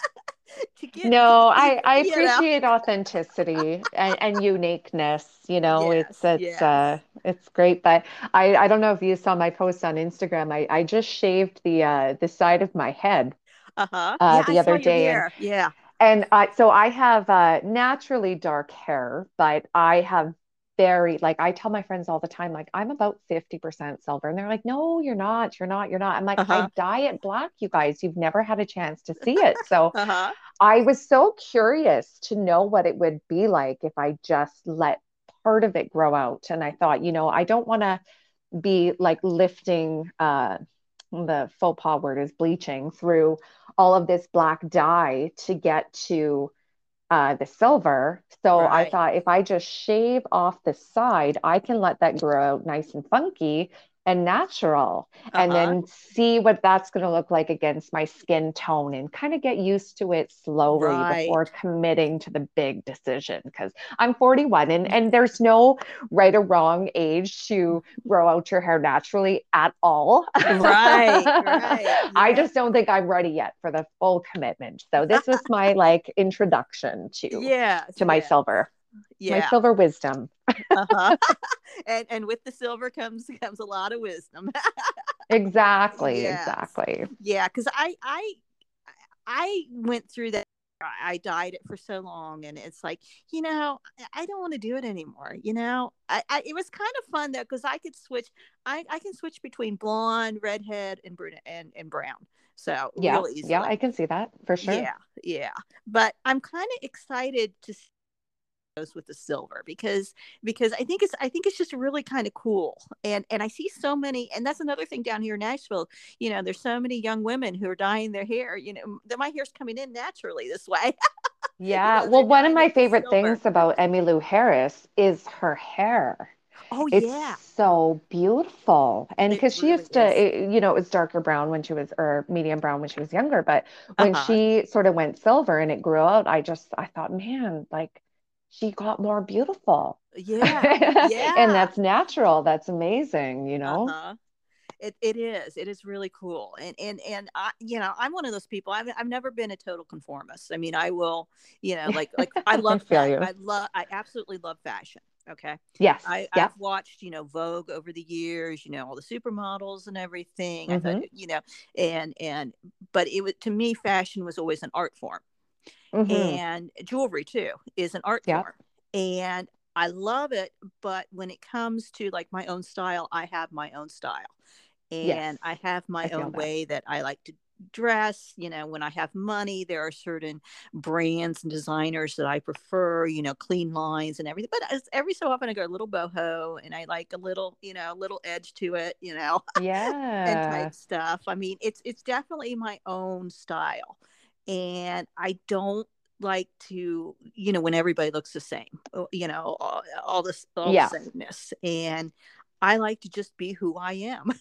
to get to, No, to, I I you know, appreciate authenticity and, and uniqueness. You know, it's yes, it's uh yes, it's great. But I I don't know if you saw my post on Instagram. I I just shaved the uh the side of my head uh huh, uh yeah, I the saw other your day, and hair, yeah, and I, so I have uh, naturally dark hair, but I have very, like, I tell my friends all the time, like, I'm about fifty percent silver. And they're like, no, you're not. You're not. You're not. I'm like, uh I huh, dye it black, you guys. You've never had a chance to see it. So uh huh, I was so curious to know what it would be like if I just let part of it grow out. And I thought, you know, I don't want to be like lifting uh the faux pas word is bleaching through all of this black dye to get to uh, the silver. So I right, thought if I just shave off the side, I can let that grow out nice and funky and natural, uh and huh, then see what that's going to look like against my skin tone and kind of get used to it slowly before right. committing to the big decision. Because I'm forty-one, and, and there's no right or wrong age to grow out your hair naturally at all. Right, right. I Yeah. just don't think I'm ready yet for the full commitment. So this was my like introduction to Yes, to my yes. silver, my Yeah. silver wisdom. Uh-huh. and and with the silver comes comes a lot of wisdom. Exactly, Yes. exactly. Yeah, cuz I I I went through that. I dyed it for so long, and it's like, you know, I don't want to do it anymore. You know, I, I it was kind of fun though, because I could switch. I I can switch between blonde, redhead, and brunette and and brown. So Yeah, real yeah, I easily. can see that for sure. Yeah, yeah. But I'm kind of excited to see those with the silver, because because I think it's I think it's just really kind of cool. And and I see so many, and that's another thing down here in Nashville. You know, there's so many young women who are dyeing their hair. You know, that my hair's coming in naturally this way. you Yeah, know, they're well, one of dyeing my it the favorite silver. things about Emmylou Harris is her hair. Oh It's yeah, so beautiful. And it because she really used to, is. it, you know, it was darker brown when she was, or medium brown when she was younger. But when Uh-huh. she sort of went silver and it grew out, I just, I thought, man, like she got more beautiful. Yeah. And Yeah. that's natural. That's amazing, you know? Uh-huh. It it is. It is really cool. And and and I, you know, I'm one of those people. I've I've never been a total conformist. I mean, I will, you know, like like I I love feel fat. you. I love I absolutely love fashion. Okay. Yes. I Yeah. I've watched, you know, Vogue over the years, you know, all the supermodels and everything. I thought, Mm-hmm. you know, and and but it was, to me, fashion was always an art form. Mm-hmm. And jewelry too is an art Yeah. form. And I love it, but when it comes to like my own style, I have my own style, Yes. and I have I my feel own that. way that I like to dress. You know, when I have money, there are certain brands and designers that I prefer, you know, clean lines and everything. But as, every so often I go a little boho, and I like a little, you know, a little edge to it, you know, and Yeah. type stuff. I mean, it's it's definitely my own style. And I don't like to, you know, when everybody looks the same, oh, you know, all, all this all the Yeah. sameness. And I like to just be who I am.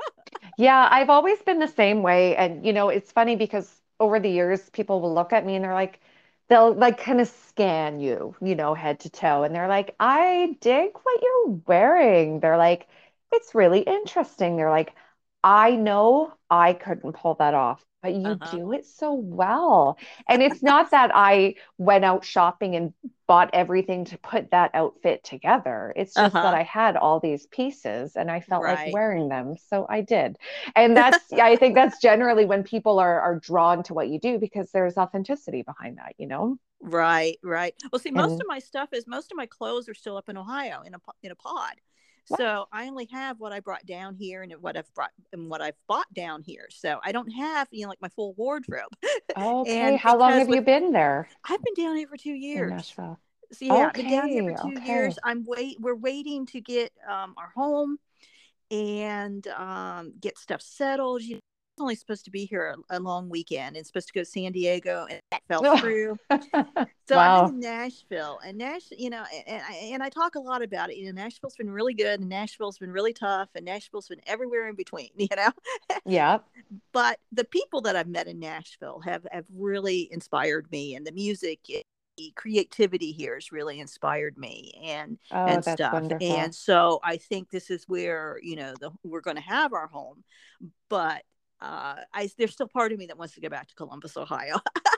Yeah, I've always been the same way. And, you know, it's funny because over the years, people will look at me and they're like, they'll like kind of scan you, you know, head to toe. And they're like, I dig what you're wearing. They're like, it's really interesting. They're like, I know I couldn't pull that off, but you Uh-huh. do it so well. And it's not that I went out shopping and bought everything to put that outfit together. It's just that Uh-huh. I had all these pieces and I felt like Right. wearing them. So I did. And that's, yeah, I think that's generally when people are are drawn to what you do because there's authenticity behind that, you know? Right, right. Well, see, most And of my stuff is most of my clothes are still up in Ohio in a in a pod. what? So I only have what I brought down here and what I've brought and what I've bought down here. So I don't have, you know, like my full wardrobe. Okay. And How long because have you with been there I've been down here for two in years. Nashville? So yeah, I've been down here for Okay. two years. Okay. I'm wait we're waiting to get um our home and um get stuff settled. You know, only supposed to be here a, a long weekend and supposed to go to San Diego, and that fell Oh. through. So I've been Wow. in Nashville, and Nash, you know, and I, and I talk a lot about it. You know, Nashville's been really good, and Nashville's been really tough, and Nashville's been everywhere in between. You know, Yeah. but the people that I've met in Nashville have have really inspired me, and the music, the creativity here has really inspired me, and Oh, and that's stuff. And wonderful. so I think this is where, you know, the we're going to have our home, but uh, I there's still part of me that wants to go back to Columbus, Ohio.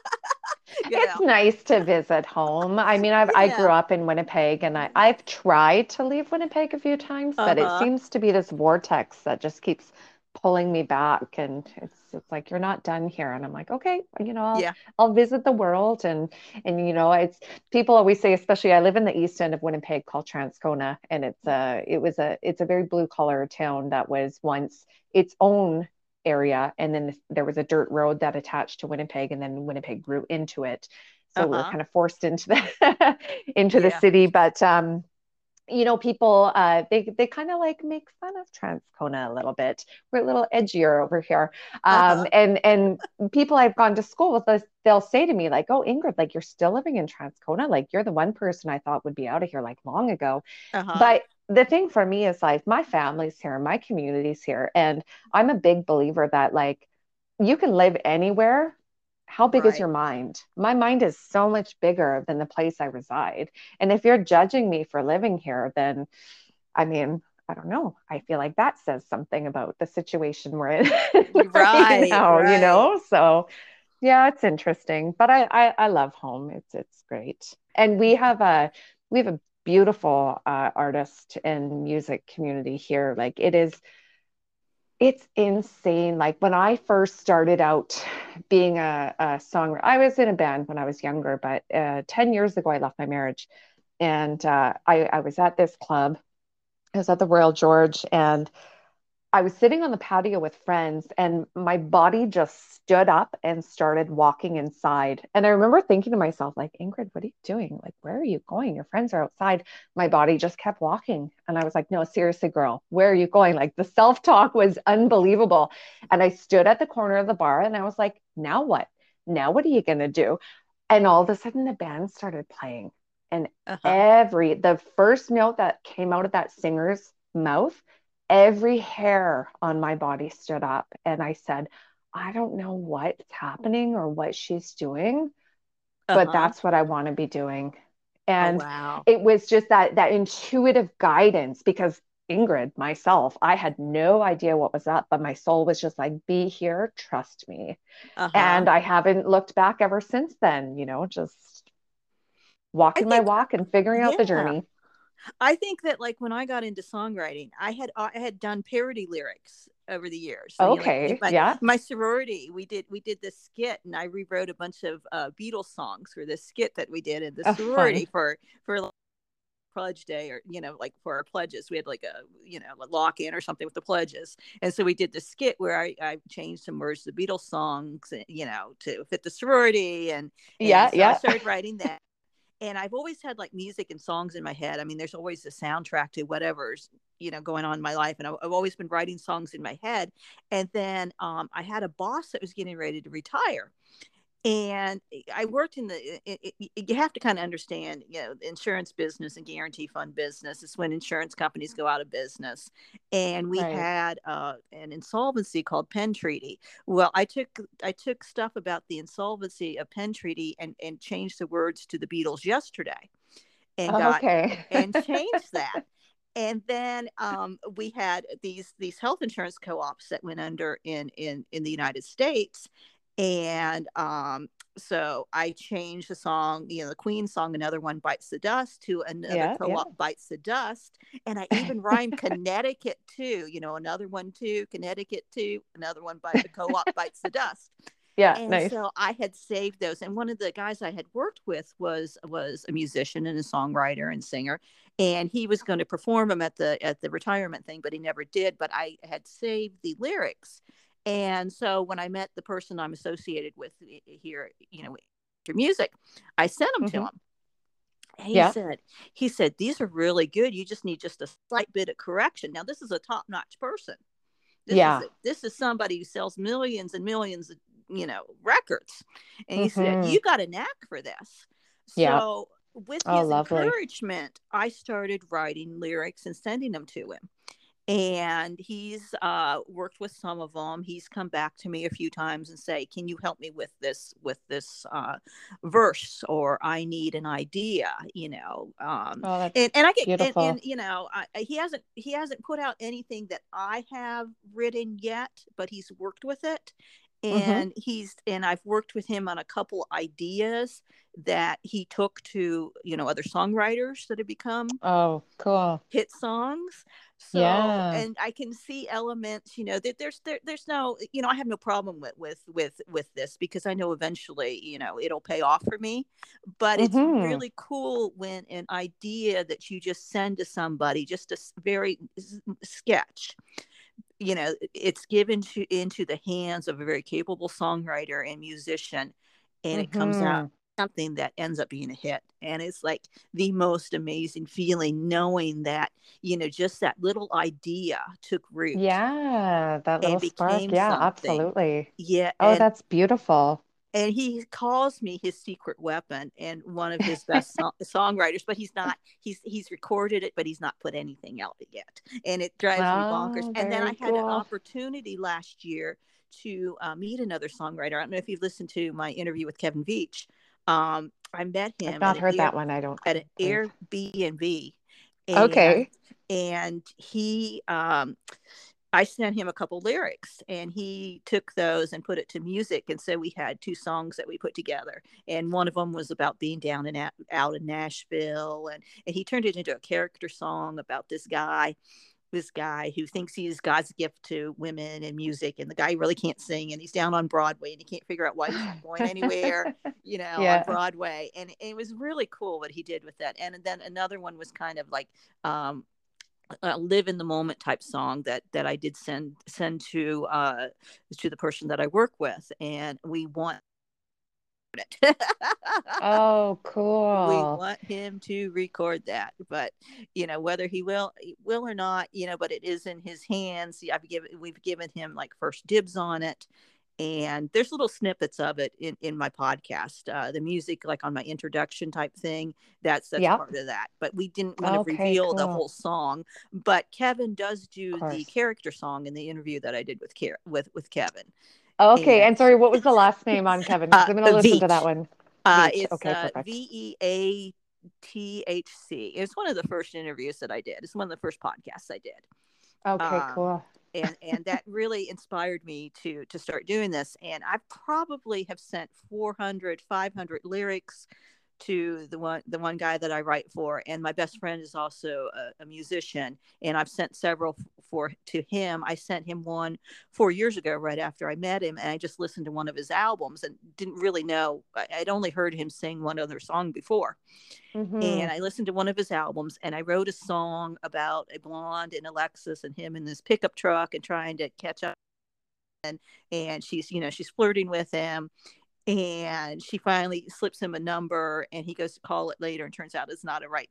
You It's know, nice to visit home. I mean, I've, I grew yeah, up in Winnipeg and I, I've tried to leave Winnipeg a few times, uh but it huh, seems to be this vortex that just keeps pulling me back. And it's it's like you're not done here. And I'm like, okay, you know, I'll yeah, I'll visit the world. And and you know, it's people always say, especially I live in the east end of Winnipeg called Transcona, and it's a it was a it's a very blue collar town that was once its own area, and then there was a dirt road that attached to Winnipeg, and then Winnipeg grew into it. uh So we were huh, kind of forced into the into the yeah, city. But um, you know, people uh, they they kind of like make fun of Transcona a little bit. We're a little edgier over here, uh um, huh, and and people I've gone to school with, us, they'll say to me like, "Oh, Ingrid, like you're still living in Transcona. Like you're the one person I thought would be out of here like long ago." uh huh, But the thing for me is like my family's here, my community's here, and I'm a big believer that like you can live anywhere. How big is right, your mind? My mind is so much bigger than the place I reside. And if you're judging me for living here, then I mean, I don't know. I feel like that says something about the situation we're in right right, now, you right. know? So yeah, it's interesting. But I, I I love home. It's it's great. And we have a we have a beautiful uh, artist and music community here. Like it is it's insane. Like when I first started out being a, a songwriter, I was in a band when I was younger, but uh, ten years ago, I left my marriage. And uh, I, I was at this club. I was at the Royal George, and I was sitting on the patio with friends, and my body just stood up and started walking inside. And I remember thinking to myself, like, Ingrid, what are you doing? Like, where are you going? Your friends are outside. My body just kept walking. And I was like, no, seriously, girl, where are you going? Like, the self talk was unbelievable. And I stood at the corner of the bar and I was like, now what? Now, what are you going to do? And all of a sudden, the band started playing. And Uh huh. every, the first note that came out of that singer's mouth, every hair on my body stood up. And I said, I don't know what's happening or what she's doing, Uh but huh. that's what I want to be doing. Oh And wow. it was just that that intuitive guidance because Ingrid, myself, I had no idea what was up, but my soul was just like, be here, trust me. Uh huh. And I haven't looked back ever since then, you know, just I walking my think, walk and figuring out the yeah. journey. I think that like when I got into songwriting, I had I had done parody lyrics over the years. So, you know, like in Okay. my Yeah. my sorority, we did we did this skit, and I rewrote a bunch of uh, Beatles songs for this skit that we did in the Oh, sorority fun. for for like, pledge day, or you know, like for our pledges. We had like a, you know, a lock in or something with the pledges, and so we did the skit where I, I changed some words to the Beatles songs, you know, to fit the sorority, and and Yeah. so I Yeah. started writing that. And I've always had like music and songs in my head. I mean, there's always a soundtrack to whatever's, you know, going on in my life. And I've, I've always been writing songs in my head. And then um, I had a boss that was getting ready to retire, and I worked in the. It, it, you have to kind of understand, you know, the insurance business and guarantee fund business is when insurance companies go out of business, and we Right. had uh, an insolvency called Penn Treaty. Well, I took I took stuff about the insolvency of Penn Treaty and and changed the words to the Beatles yesterday, and got Okay. and changed that. And then um, we had these these health insurance co-ops that went under in in in the United States, and um, so I changed the song, you know, the Queen song, "Another One Bites the Dust," to "Another Yeah. Yeah. Co-op Bites the Dust," and I even rhymed Connecticut too, you know, another one too, Connecticut too, another one bite the co-op bites the dust. Yeah. And Nice. so I had saved those. And one of the guys I had worked with was was a musician and a songwriter and singer. And he was going to perform them at the at the retirement thing, but he never did. But I had saved the lyrics. And so when I met the person I'm associated with here, you know, your music, I sent them to Hmm. him. And he Yeah. said, he said, these are really good. You just need just a slight bit of correction. Now, this is a top-notch person. This is Yeah. this is somebody who sells millions and millions of, you know, records. And he said, Mm-hmm. you got a knack for this. Yeah. So with Oh, his lovely. encouragement, I started writing lyrics and sending them to him. And he's uh, worked with some of them. He's come back to me a few times and say, "Can you help me with this with this uh, verse?" Or "I need an idea," you know. Um, Oh, that's and and I get and, and beautiful. you know, I, he hasn't he hasn't put out anything that I have written yet, but he's worked with it, Mm-hmm. and he's and I've worked with him on a couple ideas that he took to, you know, other songwriters that have become Oh, cool. hit songs. So, Yeah. and I can see elements, you know, that there's there, there's no, you know, I have no problem with with with with this, because I know eventually, you know, it'll pay off for me. But it's Mm-hmm. really cool when an idea that you just send to somebody, just a very sketch, you know, it's given to into the hands of a very capable songwriter and musician, and it comes out Mm-hmm. something that ends up being a hit. And it's like the most amazing feeling, knowing that, you know, just that little idea took root Yeah, that little and spark. became Yeah, something. absolutely. Yeah. Oh, and that's beautiful. and he calls me his secret weapon and one of his best so- songwriters, but he's not he's he's recorded it, but he's not put anything out yet, and it drives me bonkers. Oh, And then I very had an cool. opportunity last year to uh, meet another songwriter. I don't know if you've listened to my interview with Kevin Veach. um, I met I've him at not an heard air that one, I don't at an believe. Airbnb, and Okay. and he um I sent him a couple lyrics, and he took those and put it to music. And so we had two songs that we put together. And one of them was about being down and out in Nashville. And, and he turned it into a character song about this guy, this guy who thinks he's God's gift to women and music. And the guy really can't sing, and he's down on Broadway, and he can't figure out why he's not going anywhere, you know, on Yeah. Broadway. And it was really cool what he did with that. And then another one was kind of like, um, uh, live in the moment type song that that I did send send to uh to the person that I work with, and we want it. Oh, We cool. want him to record that, but you know, whether he will will or not, you know, but it is in his hands. I've given we've given him like first dibs on it, and there's little snippets of it in, in my podcast, uh, the music, like on my introduction type thing. That's that's Yep. part of that, but we didn't want to Okay, reveal the cool. whole song. But Kevin does Of do the course. character song in the interview that I did with with with Kevin. Okay, And and sorry, what was the last name on Kevin? Because uh I'm going to listen to that Veach, one. uh Veach. it's Okay, uh perfect. V E A T H C. It's one of the first interviews that I did. It's one of the first podcasts I did. Okay, um cool. and and that really inspired me to to start doing this. And I probably have sent four hundred, five hundred lyrics to the one the one guy that I write for, and my best friend is also a, a musician, and I've sent several for to him. I sent him one four years ago, right after I met him, and I just listened to one of his albums and didn't really know. I'd only heard him sing one other song before, Mm-hmm. and I listened to one of his albums, and I wrote a song about a blonde in a Lexus and him in this pickup truck and trying to catch up. And, and she's, you know, she's flirting with him, and she finally slips him a number, and he goes to call it later, and turns out it's not a right,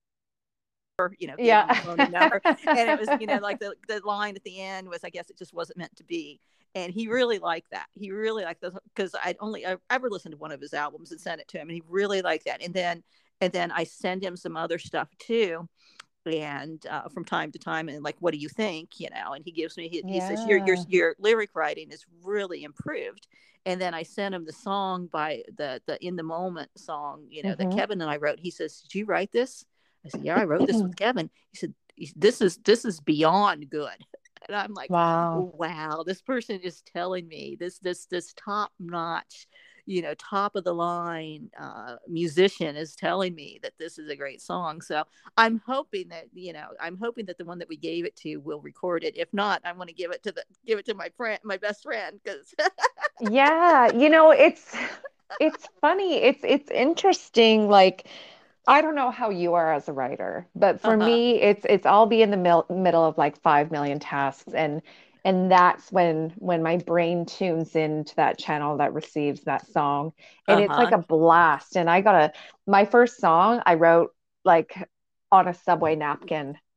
you know, gave him a Yeah. phony number. And it was, you know, like the, the line at the end was, I guess it just wasn't meant to be. And he really liked that. He really liked those, because I'd only I ever listened to one of his albums and sent it to him, and he really liked that. And then and then I send him some other stuff too, and uh, from time to time, and like, what do you think, you know? And he gives me he, he says, your your Yeah. your lyric writing is really improved. And then I sent him the song by the the in the moment song, you know, that Mm-hmm. Kevin and I wrote. He says, did you write this? I said, yeah, I wrote this with Kevin. He said, this is this is beyond good. And I'm like, Wow. wow, this person is telling me, this this this top notch, you know, top of the line uh, musician is telling me that this is a great song. So I'm hoping that, you know, I'm hoping that the one that we gave it to will record it. If not, I want to give it to the give it to my friend, my best friend, because Yeah, you know, it's it's funny. It's it's interesting. Like, I don't know how you are as a writer, but for uh-huh, me, it's it's I'll be in the mil middle of like five million tasks, and and that's when when my brain tunes into that channel that receives that song, and it's like uh-huh, a blast. And I got a my first song I wrote like on a subway napkin.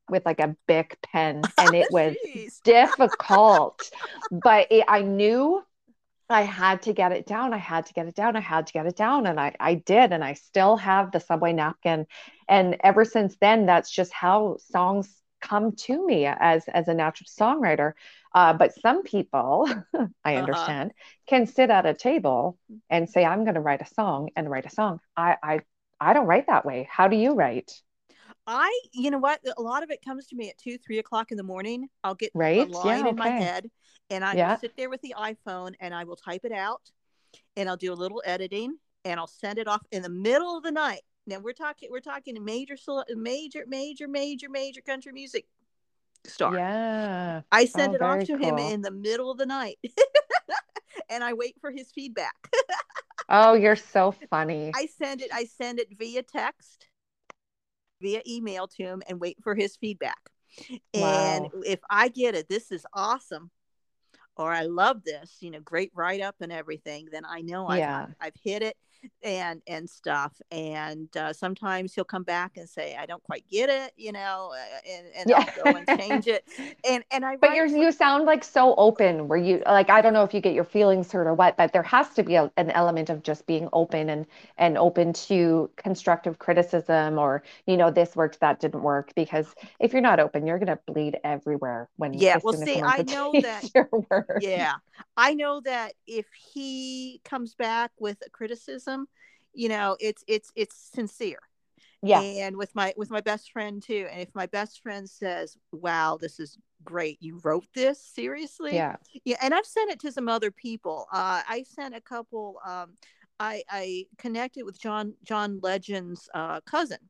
with like a Bic pen, and it was Jeez. difficult, but it, I knew I had to get it down. I had to get it down. I had to get it down. And I, I did. And I still have the subway napkin. And ever since then, that's just how songs come to me as, as a natural songwriter. Uh, but some people, I Uh-huh. understand, can sit at a table and say, I'm going to write a song and write a song. I, I, I don't write that way. How do you write? I, you know what? A lot of it comes to me at two, three o'clock in the morning. I'll get a Right? line Yeah. in my Okay. head and I will Yeah. sit there with the iPhone and I will type it out and I'll do a little editing and I'll send it off in the middle of the night. Now we're talking, we're talking a major, major, major, major, major country music star. Yeah. I send Oh, it off very to him cool. in the middle of the night and I wait for his feedback. Oh, you're so funny. I send it, I send it via text, via email to him and wait for his feedback. And Wow. if I get it, this is awesome, or I love this, you know, great write up and everything, then I know I've Yeah. I've, I've hit it and and stuff. And uh, sometimes he'll come back and say I don't quite get it, you know, uh, and and Yeah. I'll go and change it. And and I But write you're for you sound like so open where you like I don't know if you get your feelings hurt or what, but there has to be a, an element of just being open and and open to constructive criticism or you know this worked that didn't work because if you're not open, you're gonna bleed everywhere when yeah. as Well, soon as see, someone I know that. critiques your work. Yeah, I know that if he comes back with a criticism, you know, it's it's it's sincere. Yeah. And with my with my best friend too, and if my best friend says wow, this is great, you wrote this seriously. Yeah. Yeah, and I've sent it to some other people. uh I sent a couple. um i i connected with john john legend's uh cousin,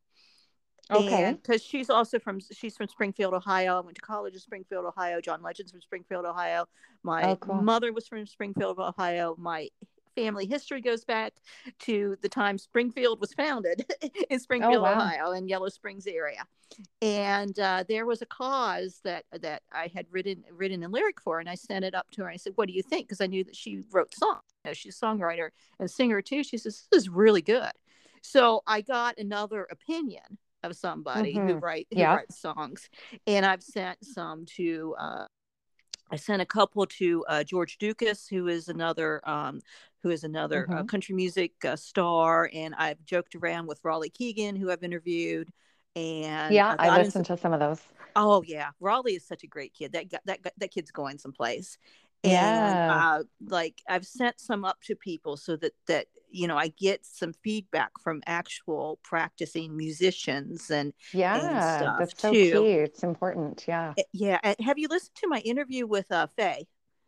and Okay. because she's also from she's from Springfield, Ohio. I went to college in Springfield, Ohio. John Legend's from Springfield, Ohio. My Oh, cool. mother was from Springfield, Ohio. My family history goes back to the time Springfield was founded in Oh, Springfield, wow. Ohio, in Yellow Springs area. And uh, there was a cause that that I had written written a lyric for, and I sent it up to her. And I said, "What do you think?" Because I knew that she wrote songs. You know, she's a songwriter and singer too. She says, "This is really good." So I got another opinion of somebody who Mm-hmm. write who Yeah. writes songs, and I've sent some to. Uh, I sent a couple to uh, George Dukas, who is another um, who is another uh, Mm-hmm. country music uh, star, and I've joked around with Raleigh Keegan, who I've interviewed, and Yeah, I've I gotten some. listened to some of those. Oh yeah, Raleigh is such a great kid. That that that kid's going someplace. And Yeah. uh like I've sent some up to people so that that you know I get some feedback from actual practicing musicians and and Yeah, stuff that's so too. key. It's important. Yeah. Eh, yeah, and have you listened to my interview with uh Faye?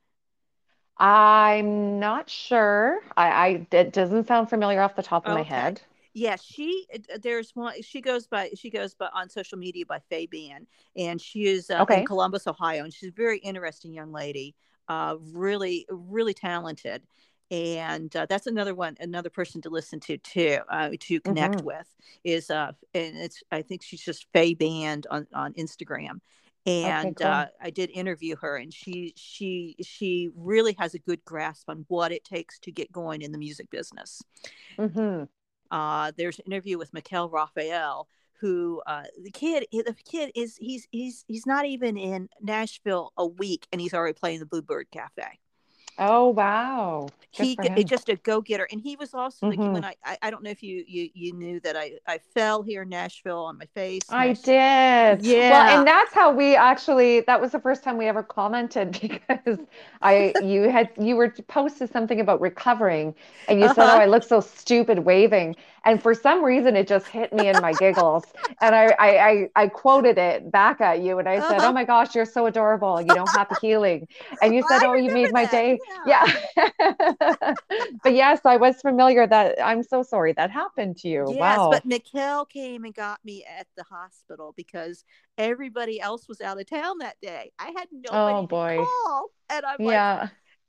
I'm not sure. I, I it doesn't sound familiar off the top of my Okay. head. Yeah, she uh, there's one she goes by she goes by on social media by Faye Ban, and she is uh, in Okay. Columbus, Ohio, and she's a very interesting young lady, uh, really really talented, and uh, that's another one another person to listen to too, uh, to connect Mm-hmm. with is uh and it's I think she's just Faye Band on on Instagram. Okay, And uh, cool. I did interview her, and she she she really has a good grasp on what it takes to get going in the music business. Mm-hmm. Uh, there's an interview with Mikel Raphael, who uh, the kid the kid is he's he's he's not even in Nashville a week, and he's already playing the Bluebird Cafe. Oh, wow. Good He for it's him. just a go getter, and he was also the Mm-hmm. when I, I I don't know if you you you knew that I I fell here in Nashville on my face. I Nash, did. Well, yeah. and that's how we actually, that was the first time we ever commented because I, you had, you were posted something about recovering and you Uh said, oh, huh. I look so stupid waving. And for some reason, it just hit me in my giggles. And I, I, I, I quoted it back at you and I Uh said, oh huh. my gosh, you're so adorable. You know, happy healing. And you said, I oh, you remember made my that. day. Yeah. Yeah. But yes, I was familiar that I'm so sorry that happened to you. Yes, but Wow. Mikkel came and got me at the hospital because everybody else was out of town that day. I had Oh nobody to boy. call. And I'm like, Yeah.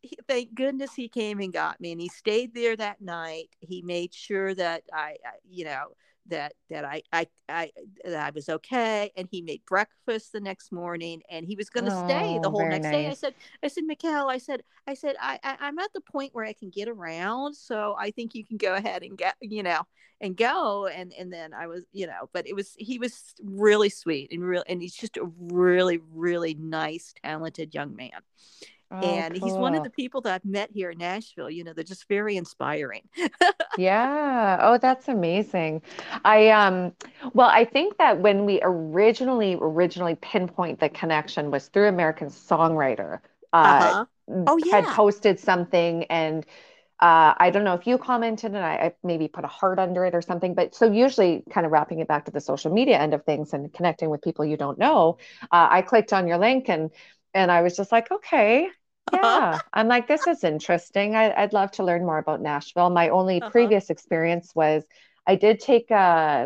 he, thank goodness he came and got me, and he stayed there that night. He made sure that I, I you know, that that I, I I that I was okay, and he made breakfast the next morning, and he was going to stay the Oh, whole very next day. I nice. said, I said, Mikkel, I said, I said, I, I I'm at the point where I can get around, so I think you can go ahead and get, you know, and go. And and then I was, you know, but it was, he was really sweet and real, and he's just a really really nice, talented young man. Oh, And he's one of the cool. people that I've met here in Nashville. You know, they're just very inspiring. Yeah. Oh, that's amazing. I um well, I think that when we originally originally pinpoint the connection was through American Songwriter. Uh Uh-huh. Oh had yeah. posted something, and uh I don't know if you commented, and I, I maybe put a heart under it or something, but so usually kind of wrapping it back to the social media end of things and connecting with people you don't know, uh, I clicked on your link, and and I was just like, okay. Uh-huh. Yeah, I'm like, this is interesting. I, I'd love to learn more about Nashville. My only Uh-huh. previous experience was I did take a,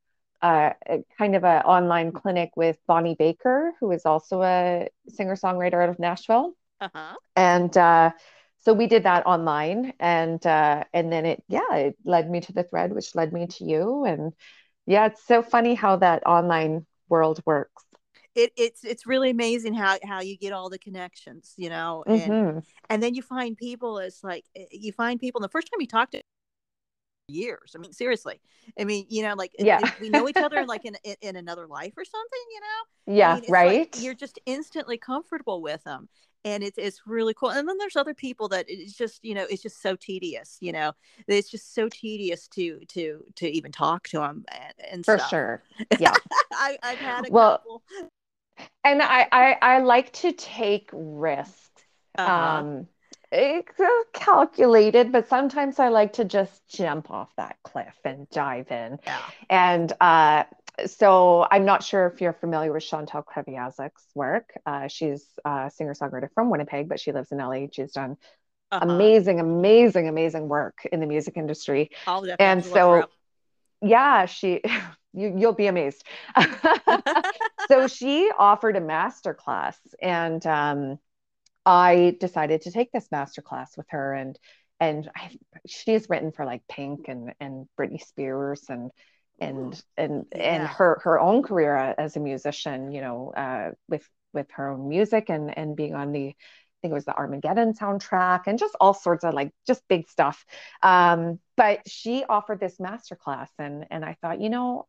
a, a kind of an online clinic with Bonnie Baker, who is also a singer-songwriter out of Nashville. Uh-huh. And uh, so we did that online, and uh, and then it, yeah, it led me to the thread, which led me to you. And yeah, it's so funny how that online world works. It, it's it's really amazing how how you get all the connections, you know, and Hmm. and then you find people. It's like, eh, you find people, and the first time you talk to years. I mean, seriously. I mean, you know, like it, Yeah. it, we know each other like in, in in another life or something. You know, I Yeah, mean, it's like right. you're just instantly comfortable with them, and it's it's really cool. And then there's other people that it's just, you know, it's just so tedious. You know, it's just so tedious to to to even talk to them, and, and For stuff. sure. Yeah. I, I've had a Well, couple. and I, I I like to take risks. Uh huh. Um, it's uh, calculated, but sometimes I like to just jump off that cliff and dive in. Yeah. And uh, so I'm not sure if you're familiar with Chantal Kreviazuk's work. Uh, she's a singer-songwriter from Winnipeg, but she lives in L A. She's done Uh huh. amazing, amazing, amazing work in the music industry. I'll definitely have And to look her so up. yeah, she you you'll be amazed. So she offered a master class, and um, I decided to take this master class with her, and and I, she's written for like Pink and and Britney Spears, and Ooh, and and and yeah. her her own career as a musician, you know, uh, with with her own music, and and being on the, I think it was the Armageddon soundtrack, and just all sorts of like just big stuff. Um, but she offered this master class, and and I thought, you know,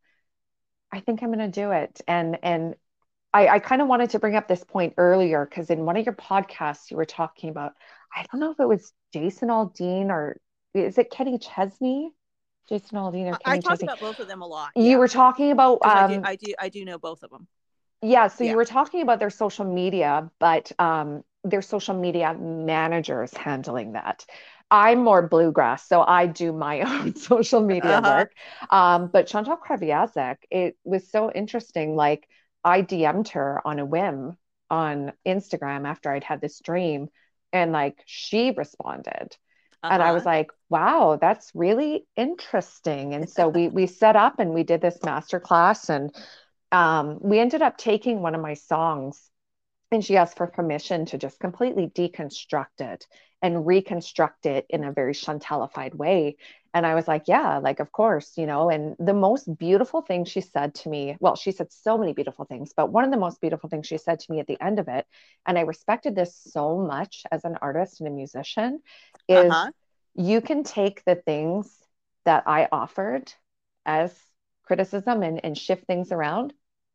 I think I'm going to do it. And and I, I kind of wanted to bring up this point earlier because in one of your podcasts you were talking about, I don't know if it was Jason Aldean or is it Kenny Chesney? Jason Aldean or I, I Kenny talk Chesney? about both of them a lot. You Yeah, were talking about because I do, um I do, I do know both of them. yeah, so you Yeah. were talking about their social media, but um their social media managers handling that. I'm more bluegrass, so I do my own social media Uh huh. work. Um, but Chantal Kreviazuk, it was so interesting. Like I D M'd her on a whim on Instagram after I'd had this dream, and like she responded. Uh And I was huh. like, wow, that's really interesting. And so we we set up and we did this master class, and um, we ended up taking one of my songs, and she asked for permission to just completely deconstruct it and reconstruct it in a very Chantalified way. And I was like, yeah, like, of course, you know. And the most beautiful thing she said to me, well, she said so many beautiful things, but one of the most beautiful things she said to me at the end of it, and I respected this so much as an artist and a musician, Uh is huh. you can take the things that I offered as criticism and, and shift things around,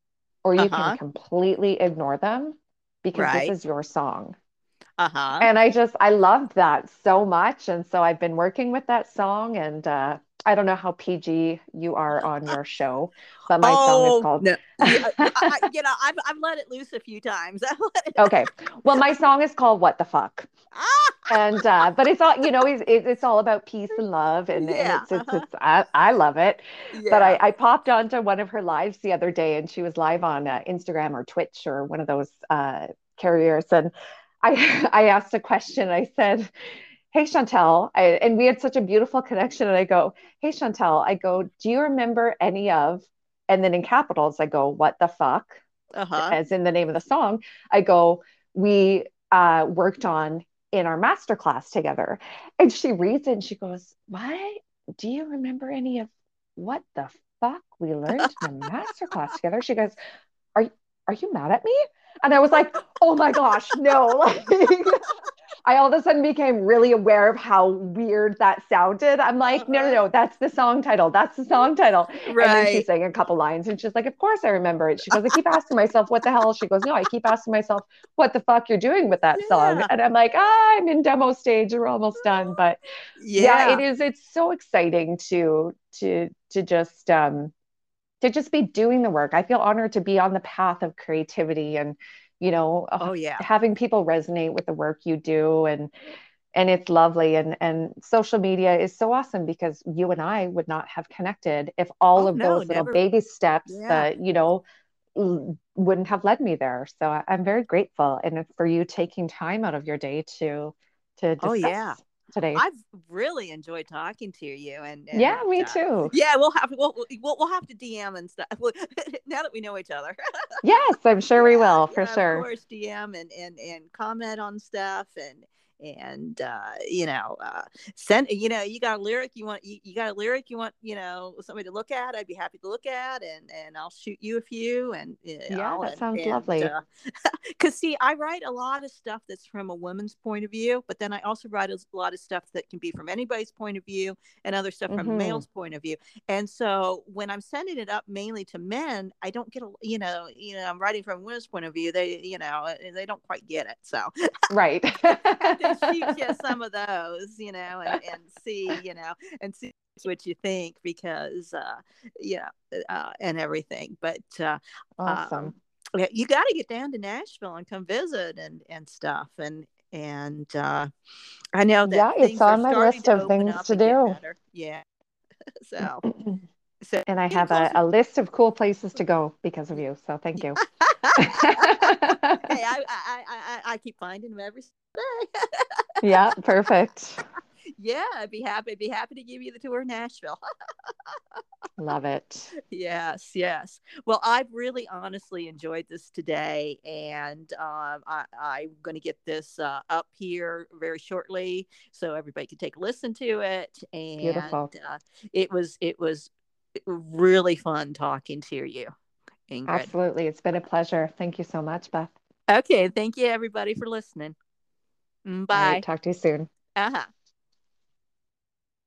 or Uh you can huh. completely ignore them because this Right. is your song. Uh huh. And I just, I loved that so much. And so I've been working with that song. And uh, I don't know how P G you are on your show, but my song is Oh called. no. Yeah. I, I, you know, I've I've let it loose a few times. Okay. Well, my song is called What the Fuck. Ah. And uh but it's all, you know, it's, it's all about peace and love, and and Yeah. it's Uh it's huh. it's I, I love it. But I Yeah. I popped onto one of her lives the other day, and she was live on uh, Instagram or Twitch or one of those uh carriers, and I I asked a question. I said, "Hey Chantel," I, and we had such a beautiful connection, and I go, "Hey Chantel," I go, "Do you remember any of," and then in capitals I go, "What the fuck," Uh huh. as in the name of the song. I go, "We uh worked on in our master class together. And she reads it and she goes, what? Do you remember any of what the fuck we learned in the master class together? She goes, are, are you mad at me? And I was like, oh my gosh, no. Like, I all of a sudden became really aware of how weird that sounded. I'm like, no, no, Uh-huh. no, that's the song title. That's the song title. And then she Right. sang a couple lines and she's like, of course I remember it. She goes, I keep asking myself, what the hell? She goes, no, I keep asking myself, what the fuck you're doing with that song. Yeah. And I'm like, ah, I'm in demo stage. We're almost done. But yeah, it Yeah. is. It's so exciting to, to, to just, um, to just be doing the work. I feel honored to be on the path of creativity and, you know, uh, Oh yeah. having people resonate with the work you do. And, and it's lovely. And, and social media is so awesome because you and I would not have connected if all Oh of no, those little never. baby steps Yeah. that, you know, wouldn't have led me there. So I, I'm very grateful. And for you taking time out of your day to, to Oh yeah. discuss today. I've really enjoyed talking to you, and Yeah, and me uh, too. yeah, we'll have we'll, we'll we'll have to D M and stuff now that we know each other. Yes, I'm sure we Yeah, will for yeah, of sure. course, D M and and and comment on stuff, and and uh you know uh send, you know, you got a lyric you want, you, you got a lyric you want, you know, somebody to look at, I'd be happy to look at, and and I'll shoot you a few, and you Yeah, know, that and sounds and lovely. uh because see, I write a lot of stuff that's from a woman's point of view, but then I also write a lot of stuff that can be from anybody's point of view, and other stuff from a Hmm. male's point of view. And so when I'm sending it up mainly to men, I don't get a, you know, you know, I'm writing from a woman's point of view. They, you know, they don't quite get it. So Right. have to shoot you some of those, you know, and and see, you know, and see what you think, because uh you know, uh and everything. But uh Awesome. um yeah, you got to get down to Nashville and come visit, and and stuff, and and uh I know that Yeah, it's things are on my starting list to of open things up to and get do. better. Yeah. So so And I getting have a, closer. a list of cool places to go because of you. So thank you. Hey, I, I I I keep finding them every day. Yeah, perfect. Yeah, I'd be happy. I'd be happy to give you the tour of Nashville. Love it. Yes, yes. Well, I've really honestly enjoyed this today, and um, I, I'm going to get this uh, up here very shortly so everybody can take a listen to it. And Beautiful. uh, it was it was really fun talking to you, Ingrid. Absolutely. It's been a pleasure. Thank you so much, Beth. Okay, thank you everybody for listening. All right. Bye. Talk to you soon. Uh huh.